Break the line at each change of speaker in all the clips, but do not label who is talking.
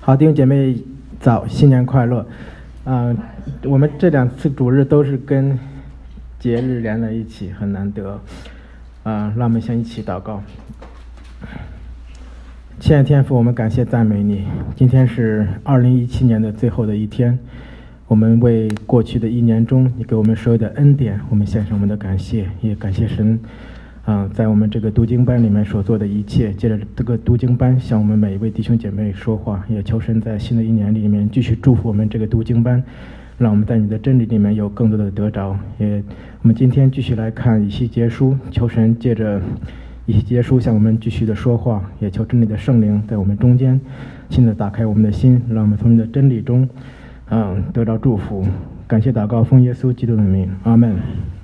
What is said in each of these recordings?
好，弟兄姐妹早，新年快乐！我们这2次主日都是跟节日连在一起，很难得。让我们先一起祷告。亲爱的天父，我们感谢赞美你。今天是2017年的最后的一天，我们为过去的1年中你给我们所有的恩典，我们献上我们的感谢，也感谢神。在我们这个读经班里面所做的一切，借着这个读经班向我们每一位弟兄姐妹说话，也求神在新的1年里面继续祝福我们这个读经班，让我们在你的真理里面有更多的得着。我们今天继续来看以西结书，求神借着以西结书向我们继续的说话，也求真理的圣灵在我们中间亲自打开我们的心，让我们从你的真理中得到祝福。感谢祷告，奉耶稣基督的名，阿们。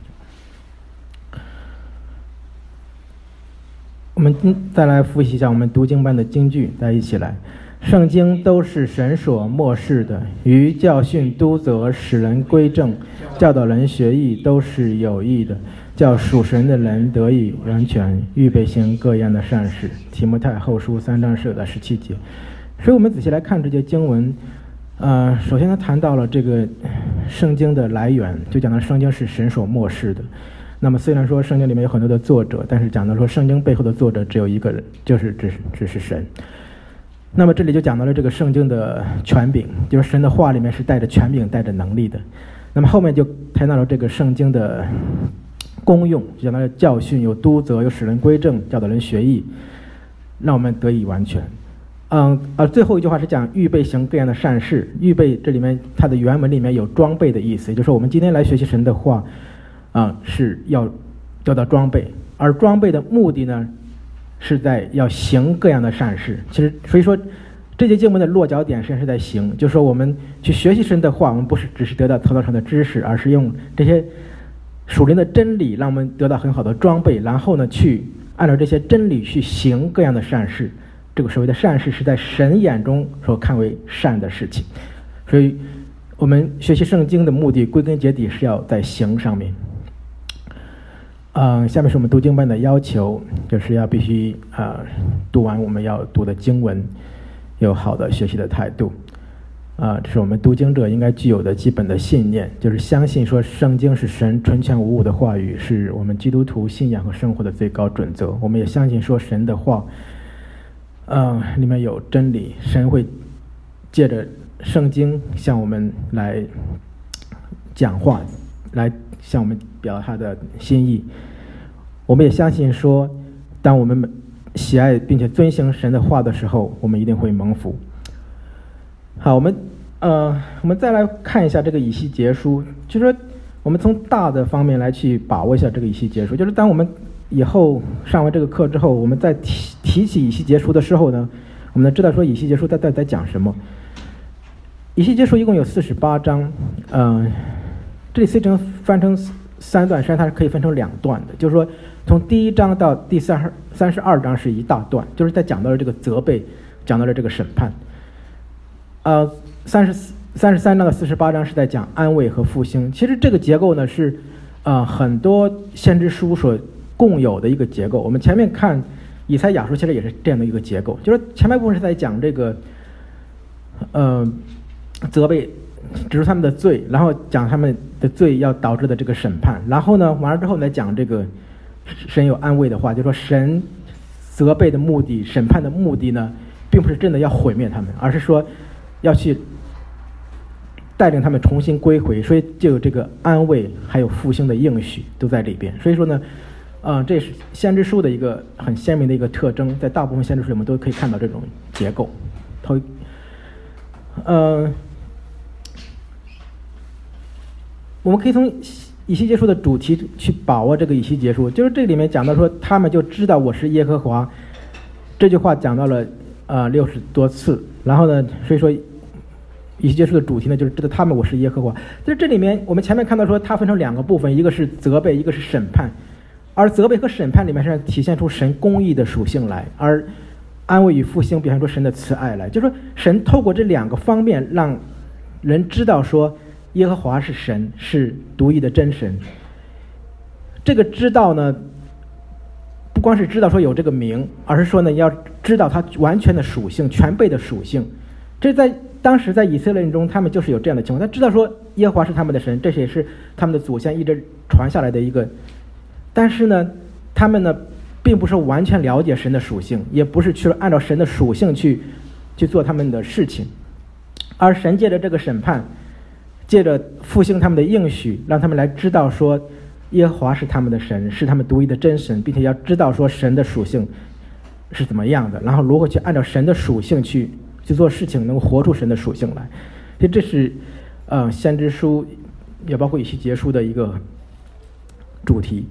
我们再来复习一下我们读经班的经句，大家一起来。圣经都是神所默示的，于教训、督责、使人归正、教导人学义，都是有益的，叫属神的人得以完全，预备行各样的善事。提摩太后书3章10到17节。所以我们仔细来看这节经文，首先他谈到了这个圣经的来源，就讲到圣经是神所默示的。那么虽然说圣经里面有很多的作者，但是讲到说圣经背后的作者只有一个人，就是只是神。那么这里就讲到了这个圣经的权柄，就是神的话里面是带着权柄带着能力的。那么后面就谈到了这个圣经的功用，就讲到了教训，有督责，有使人归正，教导人学义，让我们得以完全。最后一句话是讲预备行各样的善事。预备这里面它的原文里面有装备的意思，也就是说我们今天来学习神的话是要得到装备，而装备的目的呢，是在要行各样的善事。其实，所以说这节经文的落脚点实际上是在行，就是说我们去学习神的话，我们不是只是得到头脑上的知识，而是用这些属灵的真理，让我们得到很好的装备，然后呢，去按照这些真理去行各样的善事。这个所谓的善事，是在神眼中所看为善的事情。所以，我们学习圣经的目的，归根结底是要在行上面。下面是我们读经班的要求，就是要必须读完我们要读的经文，有好的学习的态度。这是我们读经者应该具有的基本的信念，就是相信说圣经是神纯全无误的话语，是我们基督徒信仰和生活的最高准则。我们也相信说神的话，里面有真理，神会借着圣经向我们来讲话，来向我们表达他的心意。我们也相信说，当我们喜爱并且遵行神的话的时候，我们一定会蒙福。好，我们再来看一下这个以西结书，就是说我们从大的方面来去把握一下这个以西结书。就是当我们以后上完这个课之后，我们再提起以西结书的时候呢，我们知道说以西结书在讲什么。以西结书一共有48章，这里虽然分成3段，实际上它是可以分成2段的。就是说，从第1章到第32章是一大段，就是在讲到了这个责备，讲到了这个审判。33章到48章是在讲安慰和复兴。其实这个结构呢是很多先知书所共有的一个结构。我们前面看以赛亚书其实也是这样的一个结构，就是前半部分是在讲这个责备，指出他们的罪，然后讲他们的罪要导致的这个审判，然后呢完了之后来讲这个神有安慰的话，就是说神责备的目的，审判的目的呢，并不是真的要毁灭他们，而是说要去带领他们重新归回，所以就有这个安慰还有复兴的应许都在里边。所以说呢这是先知书的一个很鲜明的一个特征，在大部分先知书我们都可以看到这种结构。我们可以从以西结书的主题去把握这个以西结书，就是这里面讲到说他们就知道我是耶和华，这句话讲到了60多次。然后呢，所以说以西结书的主题呢就是知道他们我是耶和华。就是这里面我们前面看到说它分成2个部分，一个是责备，一个是审判。而责备和审判里面是体现出神公义的属性来，而安慰与复兴表现出神的慈爱来。就是说神透过这2个方面让人知道说耶和华是神，是独一的真神。这个知道呢，不光是知道说有这个名，而是说呢要知道他完全的属性，全备的属性， 这在当时在以色列人中，他们就是有这样的情况，他知道说耶和华是他们的神，这也是他们的祖先一直传下来的一个，但是呢，他们呢并不是完全了解神的属性，也不是去按照神的属性去做他们的事情，而神借着这个审判，借着复兴他们的应许，让他们来知道说耶和华是他们的神，是他们独一的真神，并且要知道说神的属性是怎么样的，然后如何去按照神的属性去做事情，能够活出神的属性来。所以这是先知书也包括以西结书的一个主题。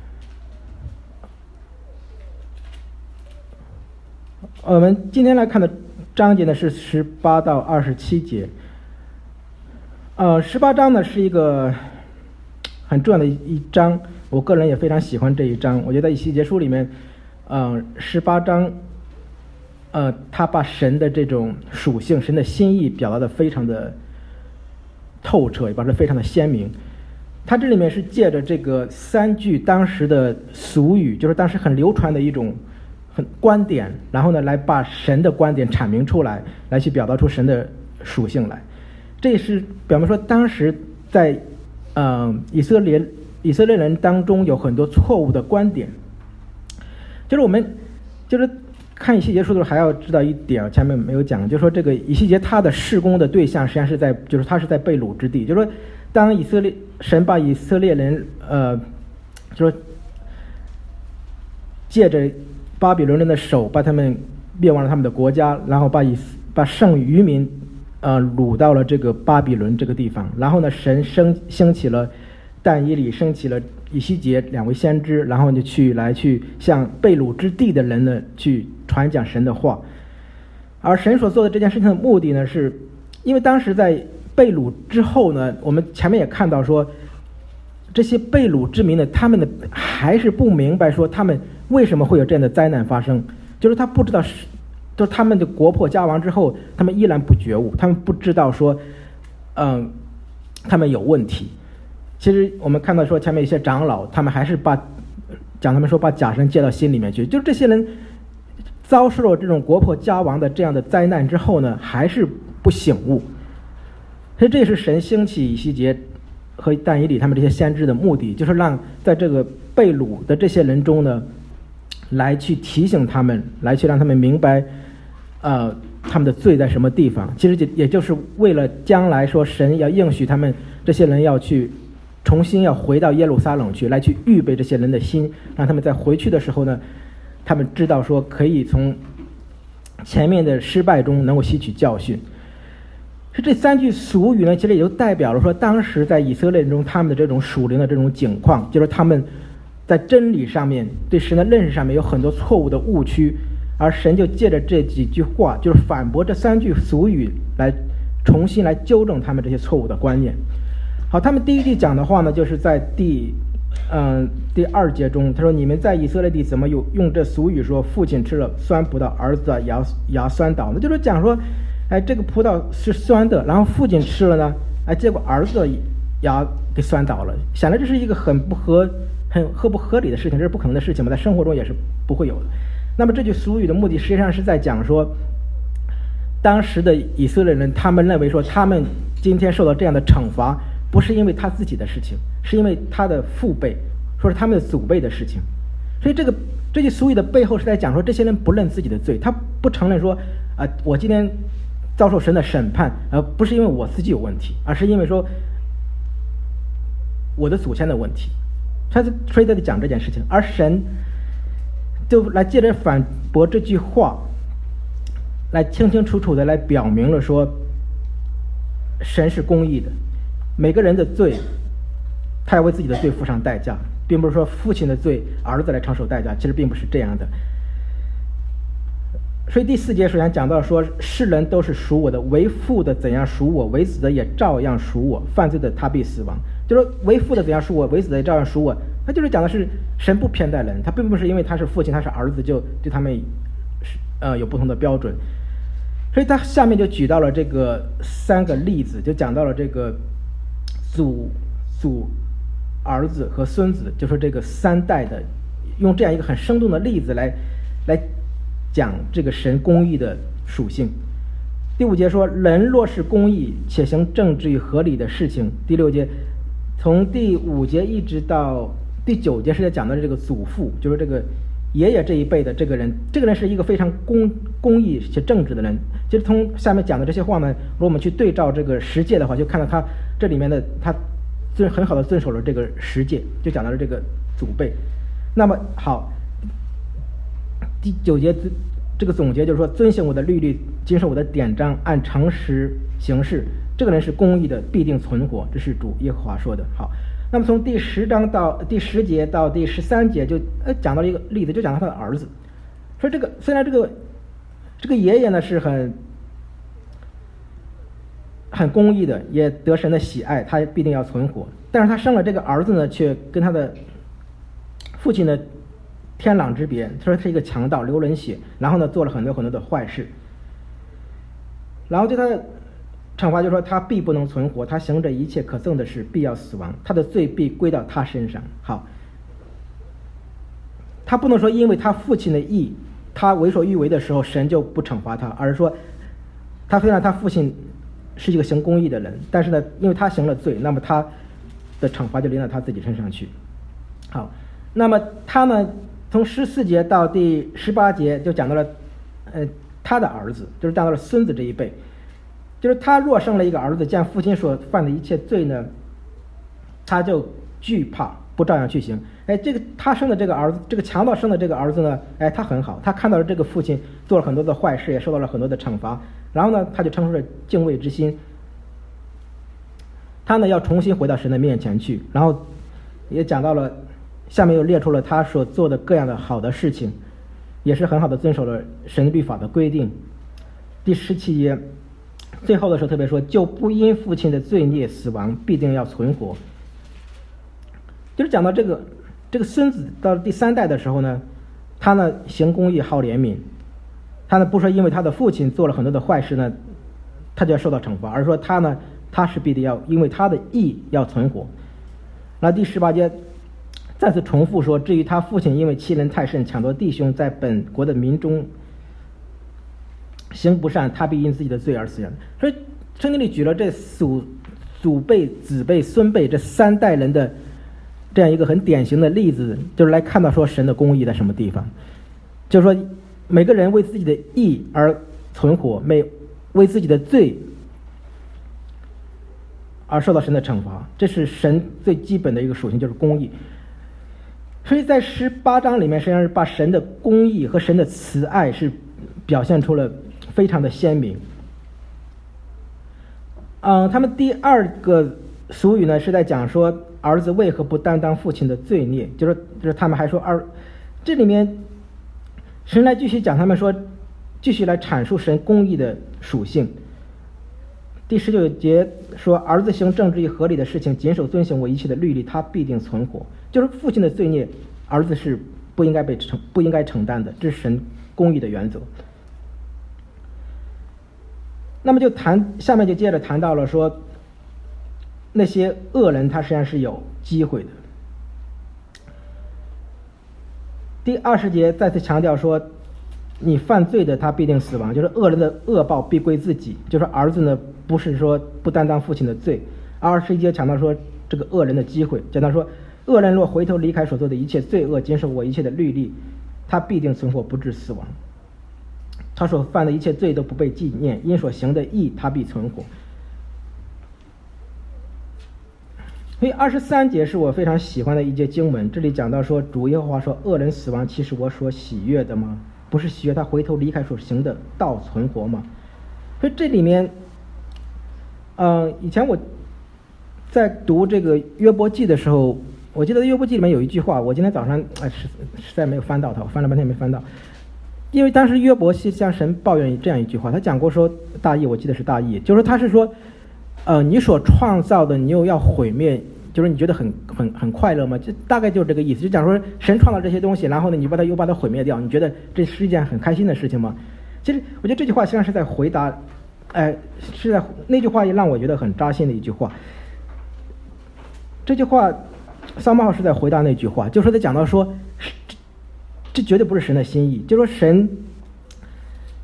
我们今天来看的章节呢是18到27节。18章呢是一个很重要的一章，我个人也非常喜欢这一章。我觉得以西结书里面18章他把神的这种属性、神的心意表达的非常的透彻，也表达得非常的鲜明。他这里面是借着这个3句当时的俗语，就是当时很流传的一种观点，然后呢来把神的观点阐明出来，来去表达出神的属性来。这也是表明说当时在以色列人当中有很多错误的观点。就是我们就是看以西结书的时候还要知道一点，前面没有讲，就是说这个以西结他的事工的对象实际上是就是他是在被掳之地，就是说当神把以色列人就是说借着巴比伦人的手把他们灭亡了他们的国家，然后把剩余民掳到了这个巴比伦这个地方，然后呢神兴起了但以理，兴起了以西结2位先知，然后就去向被掳之地的人呢去传讲神的话。而神所做的这件事情的目的呢，是因为当时在被掳之后呢，我们前面也看到说这些被掳之民呢，他们还是不明白说他们为什么会有这样的灾难发生，就是他不知道，就是他们的国破家亡之后，他们依然不觉悟，他们不知道说他们有问题。其实我们看到说前面一些长老，他们还是把假神接到心里面去，就是这些人遭受了这种国破家亡的这样的灾难之后呢，还是不醒悟。所以这也是神兴起以西结和但以理他们这些先知的目的，就是让在这个被掳的这些人中呢，来去提醒他们，来去让他们明白他们的罪在什么地方。其实也就是为了将来说神要应许他们这些人要去重新要回到耶路撒冷去，来去预备这些人的心，让他们在回去的时候呢，他们知道说可以从前面的失败中能够吸取教训。这3句俗语呢，其实也就代表了说当时在以色列人中他们的这种属灵的这种境况，就是他们在真理上面对神的认识上面有很多错误的误区，而神就借着这几句话，就是反驳这3句俗语，来重新来纠正他们这些错误的观念。好，他们第一句讲的话呢，就是在第2节中，他说你们在以色列地怎么用这俗语说父亲吃了酸葡萄，儿子牙酸倒呢？就是讲说这个葡萄是酸的，然后父亲吃了呢，结果儿子牙给酸倒了。想来这是一个很不合理的事情，这是不可能的事情嘛，在生活中也是不会有的。那么这句俗语的目的实际上是在讲说，当时的以色列人他们认为说他们今天受到这样的惩罚，不是因为他自己的事情，是因为他的父辈，说是他们的祖辈的事情。所以这句俗语的背后是在讲说，这些人不认自己的罪，他不承认说我今天遭受神的审判，不是因为我自己有问题，而是因为说我的祖先的问题。所以在讲这件事情，而神就来借着反驳这句话，来清清楚楚的来表明了说神是公义的，每个人的罪他要为自己的罪付上代价，并不是说父亲的罪儿子来承受代价，其实并不是这样的。所以第4节首先讲到说，世人都是属我的，为父的怎样属我，为子的也照样属我，犯罪的他必死亡。就是说为父的怎样属我，为子的也照样属我，他就是讲的是神不偏待人，他并不是因为他是父亲他是儿子就对他们有不同的标准。所以他下面就举到了这个3个例子，就讲到了这个祖儿子和孙子，就说这个3代的，用这样一个很生动的例子来讲这个神公义的属性。 第5节说，人若是公义且行正直与合理的事情。第6节，从第5节一直到第9节是在讲的这个祖父，就是这个爷爷这一辈的这个人是一个非常公义且正直的人。其实从下面讲的这些话呢，如果我们去对照这个十诫的话，就看到他这里面的他很好的遵守了这个十诫，就讲到了这个祖辈。那么好，第9节这个总结就是说，遵行我的律例，谨守我的典章，按诚实行事，这个人是公义的，必定存活。这是主耶和华说的。好，那么从第10章到第10节到第13节就讲到一个例子，就讲到他的儿子，说这个虽然这个爷爷呢是很公义的，也得神的喜爱，他必定要存活，但是他生了这个儿子呢，却跟他的父亲呢天壤之别。他说他是一个强盗，流人血，然后呢做了很多很多的坏事，然后对他的惩罚就是说他必不能存活，他行着一切可憎的事，必要死亡，他的罪必归到他身上。好，他不能说因为他父亲的义，他为所欲为的时候神就不惩罚他，而是说他虽然他父亲是一个行公义的人，但是呢因为他行了罪，那么他的惩罚就临到他自己身上去。好，那么他呢从14节到第18节就讲到了他的儿子，就是讲到了孙子这一辈，就是他若生了一个儿子，见父亲所犯的一切罪呢，他就惧怕，不照样去行。这个他生的这个儿子，这个强盗生的这个儿子呢，他很好，他看到了这个父亲做了很多的坏事，也受到了很多的惩罚，然后呢他就生出了敬畏之心，他呢要重新回到神的面前去。然后也讲到了下面又列出了他所做的各样的好的事情，也是很好的遵守了神律法的规定。第17节最后的时候特别说，就不因父亲的罪孽死亡，必定要存活。就是讲到这个孙子到第3代的时候呢，他呢行公义好怜悯，他呢不说因为他的父亲做了很多的坏事呢他就要受到惩罚，而是说他是必定要因为他的义要存活。然后第18节再次重复说，至于他父亲因为欺人太甚，抢夺弟兄，在本国的民中行不善，他必因自己的罪而死人。所以圣经里举了这祖辈、子辈、孙辈这3代人的这样一个很典型的例子，就是来看到说神的公义在什么地方。就是说每个人为自己的义而存活，为自己的罪而受到神的惩罚，这是神最基本的一个属性，就是公义。所以在18章里面，实际上是把神的公义和神的慈爱是表现出了非常的鲜明。他们第2个俗语呢是在讲说儿子为何不担当父亲的罪孽，就是他们还说这里面神来继续讲，他们说继续来阐述神公义的属性。第19节说，儿子行正直与合理的事情，谨守遵行我一切的律例，他必定存活。就是父亲的罪孽，儿子是不应该承担的，这是神公义的原则。那么下面就接着谈到了说，那些恶人他实际上是有机会的。第20节再次强调说，你犯罪的他必定死亡，就是恶人的恶报必归自己。就是儿子呢不是说不担当父亲的罪。21节强调说这个恶人的机会，讲到说恶人若回头离开所做的一切罪恶，谨守我一切的律例，他必定存活不致死亡。他所犯的一切罪都不被纪念，因所行的义他必存活。所以23节是我非常喜欢的一节经文，这里讲到说主耶和华说，恶人死亡岂是我所喜悦的吗？不是喜悦他回头离开所行的道存活吗？所以这里面以前我在读这个约伯记的时候，我记得约伯记里面有一句话，我今天早上实在没有翻到它，我翻了半天没翻到。因为当时约伯是向神抱怨这样一句话，他讲过说大意，我记得是大意，就是他是说你所创造的你又要毁灭，就是你觉得很快乐吗？这大概就是这个意思，就讲说神创造这些东西，然后呢你又把它毁灭掉，你觉得这是一件很开心的事情吗？其实我觉得这句话实际上是在回答是在那句话也让我觉得很扎心的一句话。这句话撒母耳是在回答那句话，就是在讲到说这绝对不是神的心意，就是说神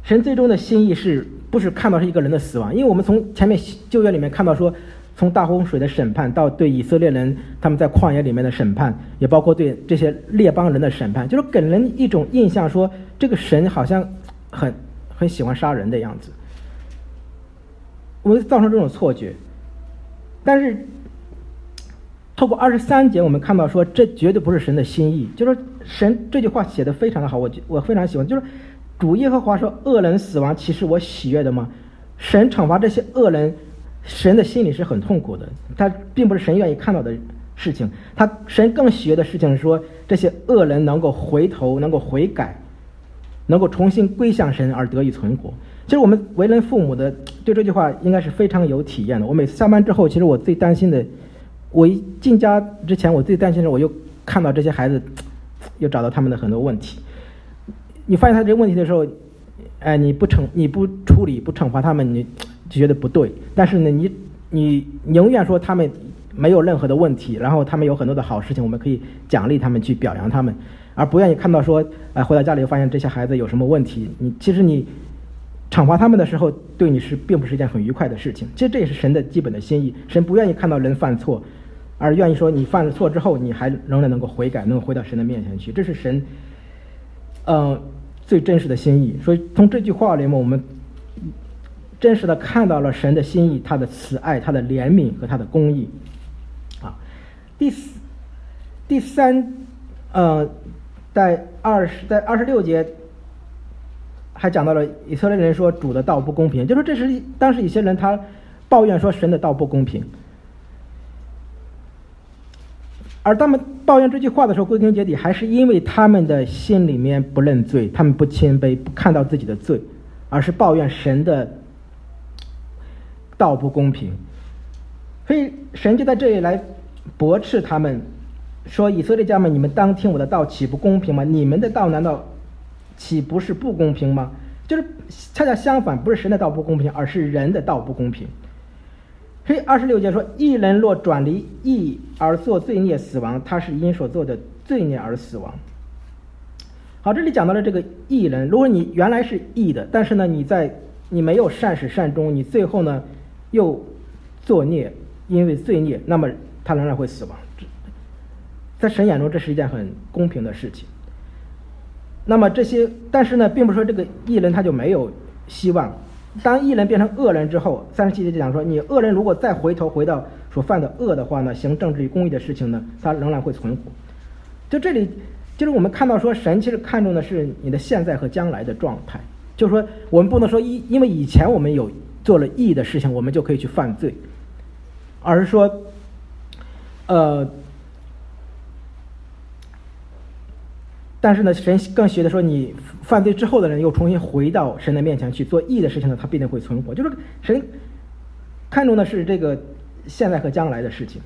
神最终的心意是不是看到是一个人的死亡？因为我们从前面旧约里面看到说，从大洪水的审判到对以色列人他们在旷野里面的审判，也包括对这些列邦人的审判，就是给人一种印象说，这个神好像很喜欢杀人的样子，我们造成这种错觉。但是透过23节我们看到说，这绝对不是神的心意。就是神这句话写得非常的好，我非常喜欢。就是主耶和华说，恶人死亡岂是我喜悦的吗？神惩罚这些恶人，神的心里是很痛苦的，他并不是神愿意看到的事情。神更喜悦的事情是说，这些恶人能够回头，能够悔改，能够重新归向神而得以存活。其实我们为人父母的对这句话应该是非常有体验的。我每次下班之后，其实我最担心的，我一进家之前，我最担心的，我又看到这些孩子又找到他们的很多问题。你发现他这个问题的时候，你不处理不惩罚他们，你就觉得不对。但是呢，你宁愿说他们没有任何的问题，然后他们有很多的好事情，我们可以奖励他们，去表扬他们，而不愿意看到说，回到家里又发现这些孩子有什么问题。其实你惩罚他们的时候，对你并不是一件很愉快的事情。其实这也是神的基本的心意，神不愿意看到人犯错，而愿意说你犯了错之后，你还仍然能够悔改，能够回到神的面前去。这是神最真实的心意。所以从这句话里面，我们真实的看到了神的心意，他的慈爱，他的怜悯和他的公义。第三，在26节还讲到了以色列人说主的道不公平，就是这是当时一些人他抱怨说神的道不公平，而他们抱怨这句话的时候，归根结底还是因为他们的心里面不认罪，他们不谦卑，不看到自己的罪，而是抱怨神的道不公平。所以神就在这里来驳斥他们，说以色列家们，你们当听我的道，岂不公平吗？你们的道难道岂不是不公平吗？就是恰恰相反，不是神的道不公平，而是人的道不公平。所以26节说，义人若转离义而做罪孽死亡，他是因所做的罪孽而死亡。好，这里讲到了这个义人，如果你原来是义的，但是呢你没有善始善终，你最后呢又作孽，因为罪孽，那么他仍然会死亡。在神眼中，这是一件很公平的事情。那么但是呢，并不是说这个义人他就没有希望。当义人变成恶人之后，37节就讲说，你恶人如果再回到所犯的恶的话呢，行正直与公义的事情呢，他仍然会存活。就这里，就是我们看到说，神其实看重的是你的现在和将来的状态。就是说，我们不能说因为以前我们有做了义的事情，我们就可以去犯罪，而是说，但是呢，神更觉得说，你犯罪之后的人又重新回到神的面前去做义的事情呢，他必定会存活。就是神看重的是这个现在和将来的事情。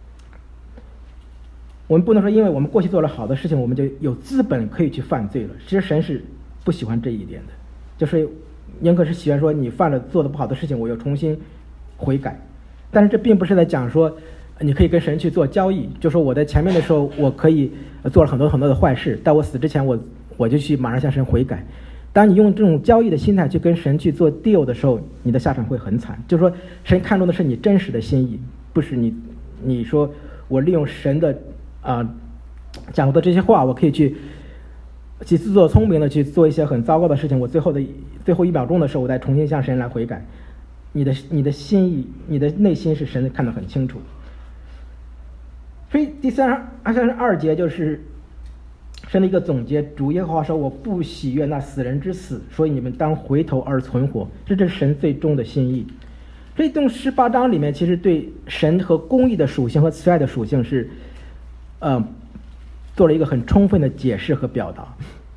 我们不能说因为我们过去做了好的事情，我们就有资本可以去犯罪了。其实神是不喜欢这一点的，就是宁可是喜欢说你犯了做的不好的事情，我又重新悔改。但是这并不是在讲说你可以跟神去做交易，就说我在前面的时候我可以做了很多很多的坏事，在我死之前我就去马上向神悔改。当你用这种交易的心态去跟神去做 deal 的时候，你的下场会很惨。就是说神看重的是你真实的心意，不是你说我利用神的讲过的这些话，我可以去自作聪明的去做一些很糟糕的事情，我最后1秒钟的时候我再重新向神来悔改。你的心意，你的内心是神看得很清楚。所以第32节就是神的一个总结，主耶和华说，我不喜悦那死人之死，所以你们当回头而存活。这是神最终的心意。所以从18章里面，其实对神和公义的属性和慈爱的属性是做了一个很充分的解释和表达。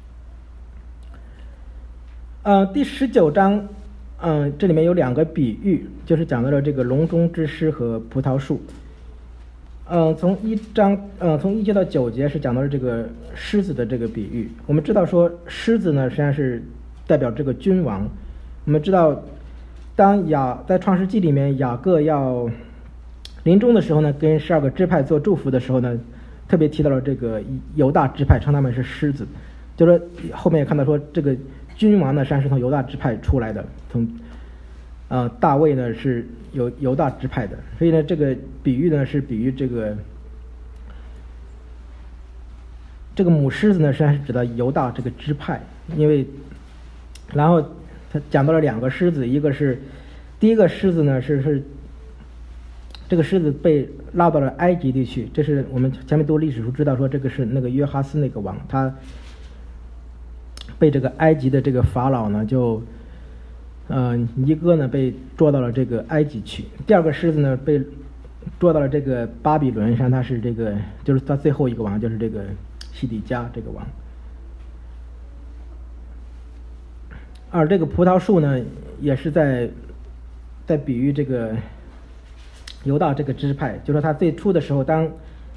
第19章这里面有2个比喻，就是讲到了这个笼中之狮和葡萄树。从1节到9节是讲到了这个狮子的这个比喻。我们知道说狮子呢实际上是代表这个君王。我们知道在创世纪里面雅各要临终的时候呢，跟12个支派做祝福的时候呢，特别提到了这个犹大支派，称他们是狮子。就是后面也看到说这个君王呢，实际上是从犹大支派出来的，大卫呢是犹大支派的，所以呢，这个比喻呢是比喻这个母狮子呢，实际上是指的犹大这个支派，因为然后他讲到了2个狮子，第一个狮子呢是这个狮子被拉到了埃及地去，这是我们前面读历史书知道说这个是那个约哈斯那个王，他被这个埃及的这个法老呢就尼哥呢被捉到了这个埃及去。第2个狮子呢被捉到了这个巴比伦上，他是这个就是他最后一个王，就是这个西底家这个王。而这个葡萄树呢也是在比喻这个犹大这个支派，就是说他最初的时候当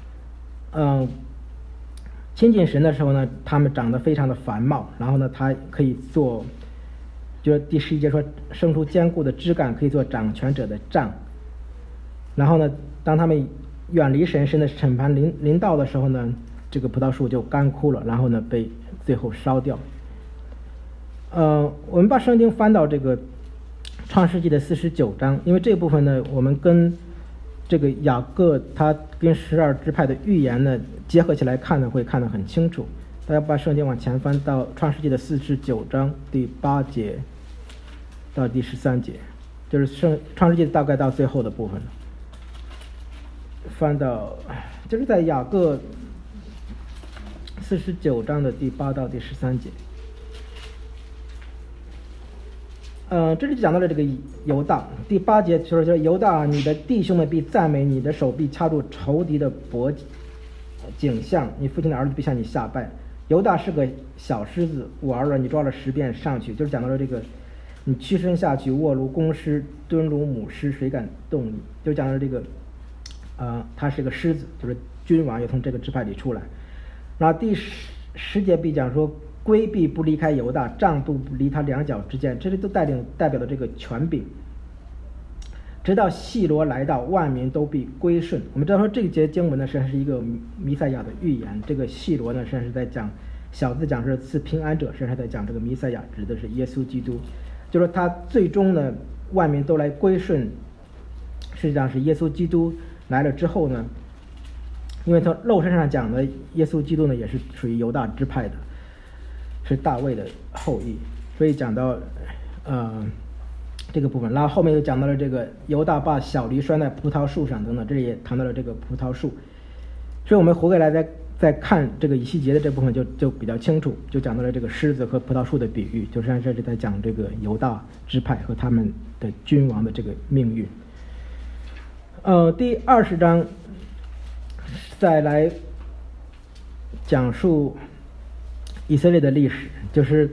亲近神的时候呢，他们长得非常的繁茂，然后呢他可以做，就是第11节说生出坚固的枝干，可以做掌权者的杖。然后呢当他们远离神的审判临到的时候呢，这个葡萄树就干枯了，然后呢被最后烧掉。我们把圣经翻到这个创世纪的49章，因为这部分呢我们跟这个雅各他跟12支派的预言呢结合起来看呢，会看得很清楚。大家把圣经往前翻到创世纪的49章第8节到第13节，就是创世纪大概到最后的部分了。翻到就是在雅各49章的第8到第13节。这里讲到了这个犹大，第8节就是说犹大，你的弟兄们必赞美你，的手必掐住仇敌的脖颈项，你父亲的儿子必向你下拜。犹大是个小狮子，我儿子，你抓了10遍上去，就是讲到了这个你屈身下去，卧如公狮，蹲如母狮，谁敢动你？就是讲到了这个他是个狮子，就是君王也从这个支派里出来。然后第10节必讲说，龟必不离开犹大，杖不离他2脚之间，这里都代表了这个权柄。直到细罗来到，万民都必归顺。我们知道说这一节经文呢，实际上是一个弥赛亚的预言。这个细罗呢，实际上是在讲小字讲是赐平安者，实际上在讲这个弥赛亚，指的是耶稣基督。就是说他最终呢，万民都来归顺，实际上是耶稣基督来了之后呢，因为从肉身上讲的耶稣基督呢，也是属于犹大支派的，是大卫的后裔，所以讲到这个部分。然后后面又讲到了这个犹大把小驴拴在葡萄树上等等，这里也谈到了这个葡萄树。所以我们回过来再看这个以西结的这部分就比较清楚，就讲到了这个狮子和葡萄树的比喻，就实际上这是在讲这个犹大支派和他们的君王的这个命运。第20章再来讲述以色列的历史，就是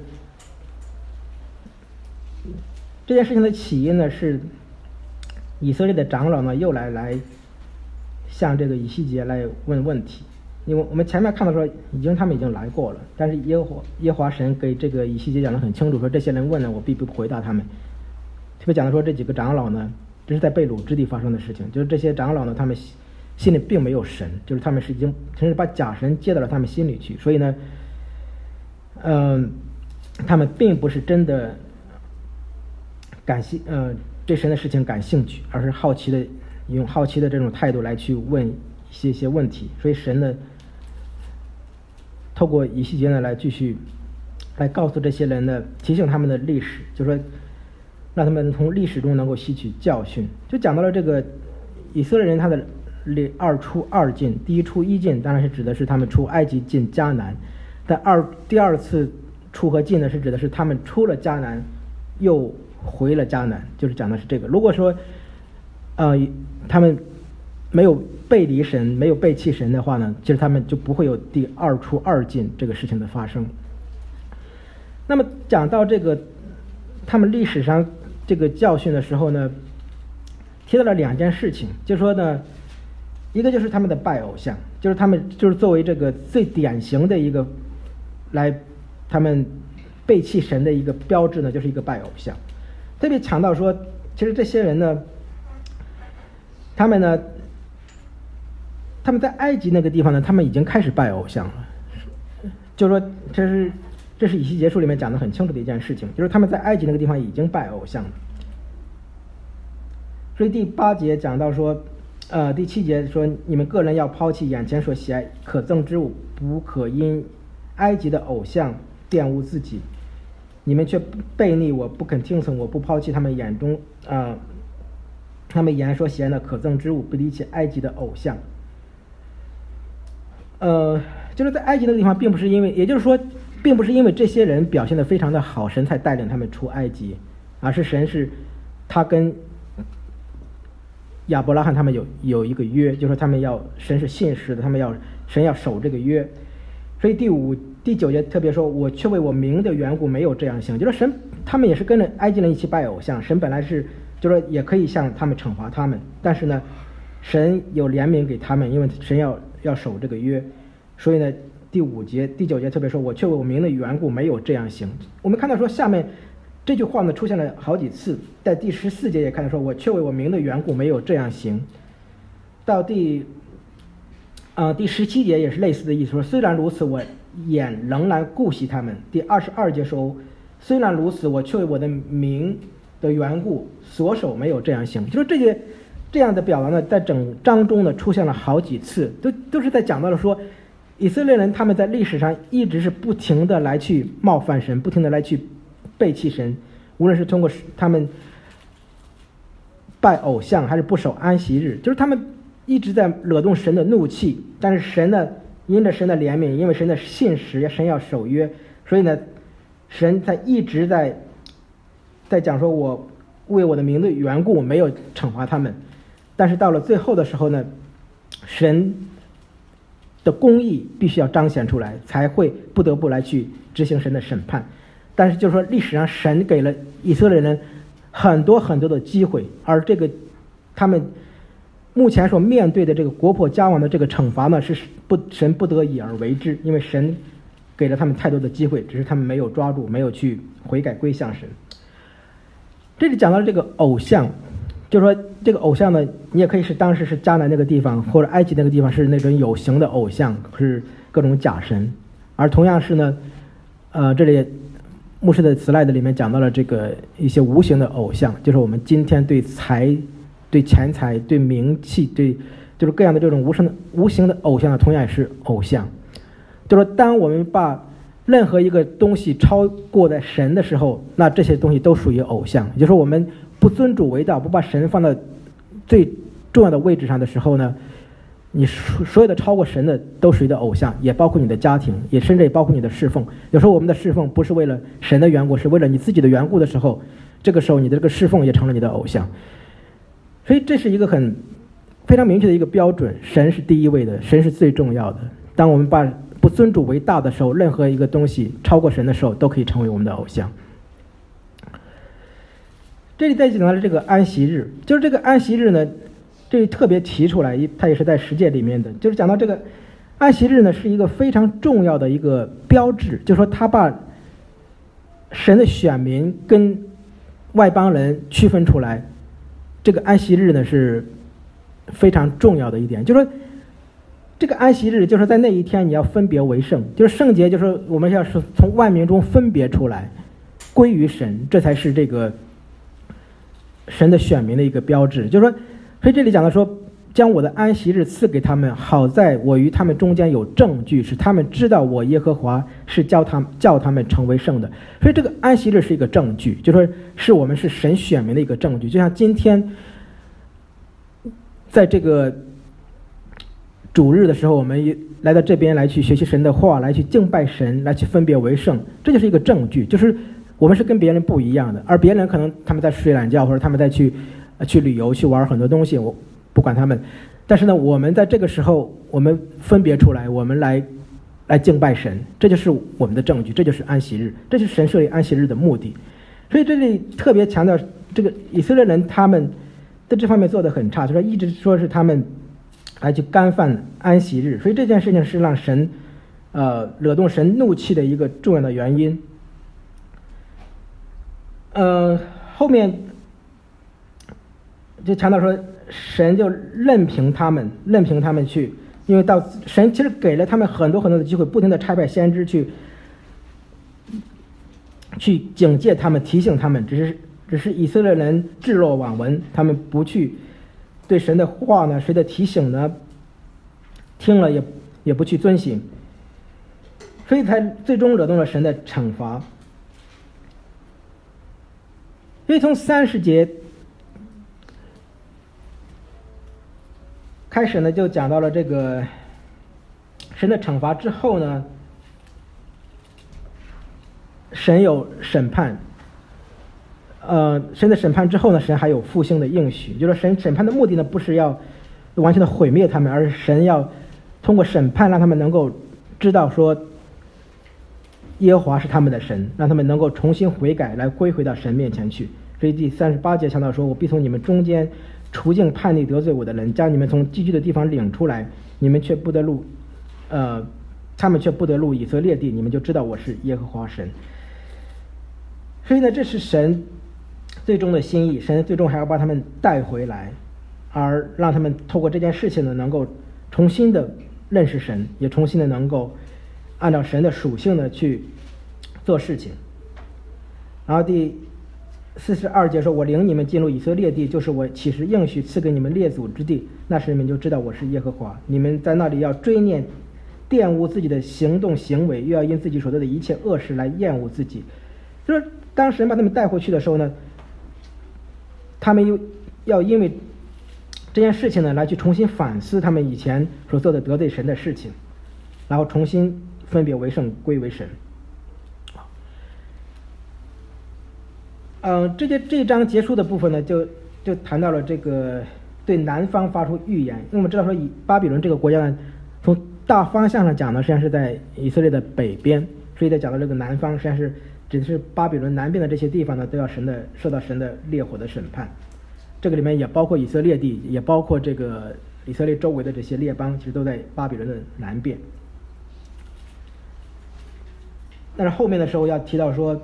这件事情的起因呢，是以色列的长老呢又来向这个以西结来问问题。因为我们前面看到说他们已经来过了，但是耶和华神给这个以西结讲得很清楚，说这些人问了我必不回答他们。特别讲的说这几个长老呢，这是在被掳之地发生的事情，就是这些长老呢，他们心里并没有神，就是他们是已经甚至把假神接到了他们心里去，所以呢他们并不是真的对神的事情感兴趣，而是用好奇的这种态度来去问一些问题。所以神呢透过以西结呢来继续来告诉这些人呢，提醒他们的历史，就是说让他们从历史中能够吸取教训。就讲到了这个以色列人他的2出2进，第一出1进当然是指的是他们出埃及进迦南，但第二次出和进呢是指的是他们出了迦南又回了迦南，就是讲的是这个。如果说他们没有背离神，没有背弃神的话呢，其实他们就不会有第2出2进这个事情的发生。那么讲到这个他们历史上这个教训的时候呢，提到了2件事情，就是说呢，一个就是他们的拜偶像，就是他们就是作为这个最典型的一个他们背弃神的一个标志呢，就是一个拜偶像。特别强调说，其实这些人呢，他们在埃及那个地方呢，他们已经开始拜偶像了，就是说这这是以西结书里面讲的很清楚的一件事情，就是他们在埃及那个地方已经拜偶像了。所以第8节讲到说，第7节说，你们个人要抛弃眼前所喜爱可憎之物，不可因埃及的偶像玷污自己。你们却悖逆我，不肯听从我，不抛弃他们眼中他们眼所喜爱的可憎之物，不离弃埃及的偶像。就是在埃及那个地方，并不是因为，也就是说，并不是因为这些人表现得非常的好，神才带领他们出埃及，而是神是他跟亚伯拉罕他们有一个约，就是说他们神是信实的，神要守这个约。所以第9节特别说，我却为我名的缘故没有这样行，就是神他们也是跟着埃及人一起拜偶像，神本来是就是说也可以向他们惩罚他们，但是呢，神有怜悯给他们，因为神要守这个约。所以呢，第9节特别说，我却为我名的缘故没有这样行。我们看到说下面这句话呢出现了好几次，在第14节也看到说，我却为我名的缘故没有这样行。到第17节也是类似的意思，说虽然如此，我眼仍然顾惜他们。第22节说，虽然如此，我却为我的名的缘故所手没有这样行。就是这样的表达呢，在整章中呢出现了好几次，都是在讲到了说，以色列人他们在历史上一直是不停的来去冒犯神，不停的来去背弃神，无论是通过他们拜偶像，还是不守安息日，就是他们一直在惹动神的怒气。但是神呢，因着神的怜悯，因为神的信实，神要守约，所以呢，神他一直在讲说，我为我的名的缘故没有惩罚他们。但是到了最后的时候呢，神的公义必须要彰显出来，才会不得不来去执行神的审判。但是就是说，历史上神给了以色列人很多很多的机会，而这个他们目前所面对的这个国破家亡的这个惩罚呢，是神不得已而为之，因为神给了他们太多的机会，只是他们没有抓住，没有去悔改归向神。这里讲到这个偶像，就是说这个偶像呢，你也可以是当时是迦南那个地方，或者埃及那个地方是那种有形的偶像，是各种假神。而同样是呢，这里牧师的slide里面讲到了这个一些无形的偶像，就是我们今天对钱财、对名气、对就是各样的这种无形的偶像呢，同样也是偶像。就是说，当我们把任何一个东西超过在神的时候，那这些东西都属于偶像。也就是说，我们不尊主为道，不把神放到最重要的位置上的时候呢，你所有的超过神的都属于的偶像，也包括你的家庭，也甚至也包括你的侍奉。有时候我们的侍奉不是为了神的缘故，是为了你自己的缘故的时候，这个时候你的这个侍奉也成了你的偶像。所以这是一个非常明确的一个标准，神是第一位的，神是最重要的。当我们把不尊主为大的时候，任何一个东西超过神的时候，都可以成为我们的偶像。这里再讲到了这个安息日，就是这个安息日呢，这里特别提出来，它也是在十诫里面的，就是讲到这个安息日呢，是一个非常重要的一个标志，就是说他把神的选民跟外邦人区分出来。这个安息日呢是非常重要的一点，就是说这个安息日就是在那一天你要分别为圣，就是圣洁，就是我们要是从万民中分别出来归于神，这才是这个神的选民的一个标志。就是说，所以这里讲的说，将我的安息日赐给他们，好在我与他们中间有证据，使他们知道我耶和华是叫他们成为圣的。所以这个安息日是一个证据，就说是我们是神选民的一个证据。就像今天在这个主日的时候，我们来到这边来去学习神的话，来去敬拜神，来去分别为圣，这就是一个证据，就是我们是跟别人不一样的。而别人可能他们在睡懒觉，或者他们在去旅游，去玩很多东西，我不管他们，但是呢，我们在这个时候我们分别出来，我们来敬拜神，这就是我们的证据，这就是安息日，这就是神设立安息日的目的。所以这里特别强调，这个以色列人他们在这方面做得很差，就是一直说是他们来去干犯安息日，所以这件事情是让神惹动神怒气的一个重要的原因。后面就强调说，神就任凭他们去，因为到神其实给了他们很多很多的机会，不停的差派先知去去警戒他们，提醒他们，只是以色列人置若罔闻，他们不去对神的话呢，谁的提醒呢，听了也不去遵行，所以才最终惹动了神的惩罚。所以从30节开始呢，就讲到了这个神的惩罚之后呢，神有审判，神的审判之后呢，神还有复兴的应许，就是神审判的目的呢，不是要完全的毁灭他们，而是神要通过审判让他们能够知道说耶和华是他们的神，让他们能够重新悔改，来归回到神面前去。所以第38节强调说，我必从你们中间除尽叛逆得罪我的人，将你们从寄居的地方领出来，你们却不得入他们却不得入以色列地，你们就知道我是耶和华神。所以呢，这是神最终的心意，神最终还要把他们带回来，而让他们透过这件事情呢，能够重新的认识神，也重新的能够按照神的属性呢去做事情。然后第42节说，我领你们进入以色列地，就是我起誓应许赐给你们列祖之地，那时你们就知道我是耶和华。你们在那里要追念玷污自己的行动行为，又要因自己所做的一切恶事来厌恶自己。就是当神把他们带回去的时候呢，他们又要因为这件事情呢来去重新反思他们以前所做的得罪神的事情，然后重新分别为圣归为神。这一章结束的部分呢，就谈到了这个对南方发出预言。因为我们知道说，以巴比伦这个国家呢，从大方向上讲呢，实际上是在以色列的北边，所以在讲到这个南方，实际上是只是巴比伦南边的这些地方呢，都要受到神的烈火的审判。这个里面也包括以色列地，也包括这个以色列周围的这些列邦，其实都在巴比伦的南边。但是后面的时候要提到说，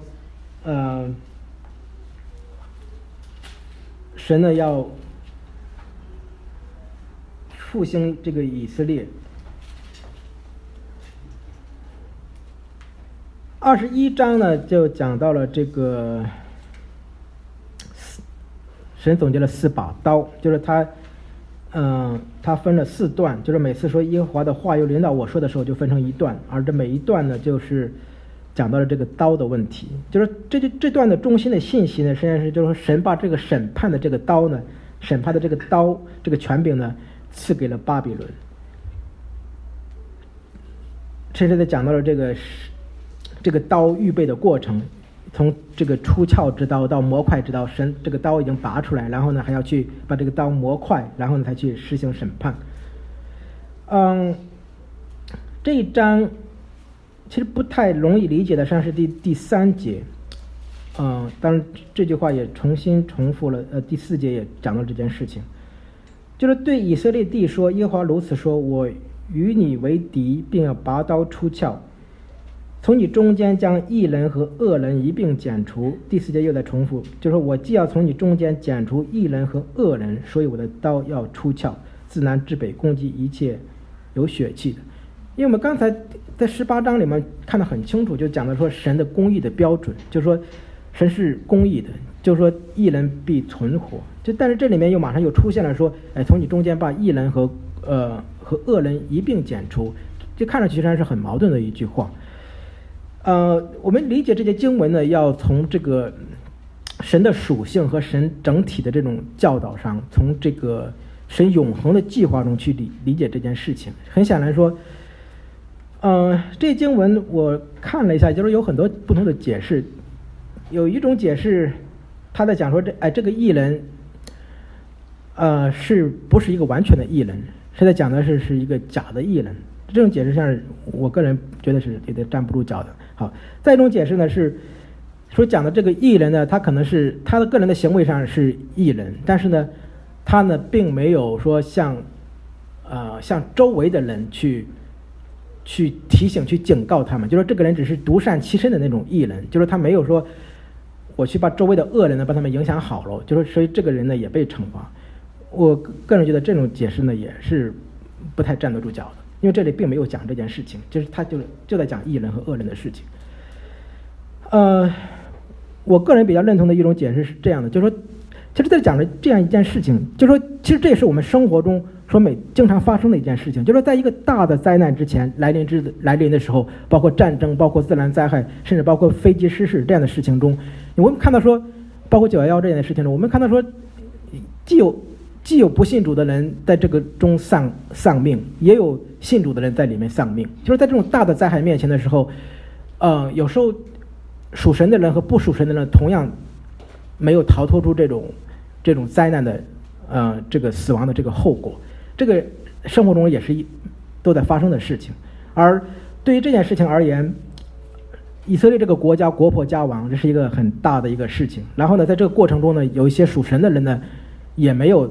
神呢要复兴这个以色列。21章呢就讲到了这个神总结了4把刀，就是他分了4段，就是每次说耶和华的话又临到我说的时候就分成一段，而这每一段呢就是讲到了这个刀的问题。就是这段的中心的信息呢，实际上是就是说神把这个审判的这个刀呢，审判的这个刀这个权柄呢赐给了巴比伦。这是在讲到了这个刀预备的过程，从这个出鞘之刀到磨快之刀，神这个刀已经拔出来，然后呢还要去把这个刀磨快，然后呢才去实行审判。这一章其实不太容易理解的，实际上是第3节。当然这句话也重新重复了，第4节也讲到这件事情，就是对以色列地说，耶和华如此说，我与你为敌，并要拔刀出鞘，从你中间将义人和恶人一并剪除。第4节又在重复，就是说我既要从你中间剪除义人和恶人，所以我的刀要出鞘，自南至北攻击一切有血气的。因为我们刚才在18章里面看得很清楚，就讲到说神的公义的标准，就是说神是公义的，就是说义人必存活。但是这里面又马上又出现了说，从你中间把义人和恶人一并剪除，这看上去实际上是很矛盾的一句话。我们理解这些经文呢，要从这个神的属性和神整体的这种教导上，从这个神永恒的计划中去理解这件事情。很显然说，这经文我看了一下，就是有很多不同的解释。有一种解释，他在讲说这个义人，是不是一个完全的义人？是在讲的是一个假的义人。这种解释上，我个人觉得是有点站不住脚的。好，再一种解释呢是说讲的这个义人呢，他可能是他的个人的行为上是义人，但是呢，他呢并没有说像周围的人去提醒、去警告他们，就说这个人只是独善其身的那种义人，就是他没有说我去把周围的恶人呢把他们影响好了，就是所以这个人呢也被惩罚。我个人觉得这种解释呢也是不太站得住脚的，因为这里并没有讲这件事情，就是他就在讲义人和恶人的事情。 我个人比较认同的一种解释是这样的，就是说，其实在讲的这样一件事情，就是说，其实这也是我们生活中经常发生的一件事情，就是说，在一个大的灾难之前来临的时候，包括战争，包括自然灾害，甚至包括飞机失事这样的事情中，我们看到说，包括911这样的事情中，我们看到说，既有不信主的人在这个中丧命，也有信主的人在里面丧命。就是在这种大的灾害面前的时候，有时候属神的人和不属神的人同样没有逃脱出这种灾难的这个死亡的这个后果。这个生活中也是都在发生的事情。而对于这件事情而言，以色列这个国家国破家亡，这是一个很大的一个事情。然后呢，在这个过程中呢，有一些属神的人呢，也没有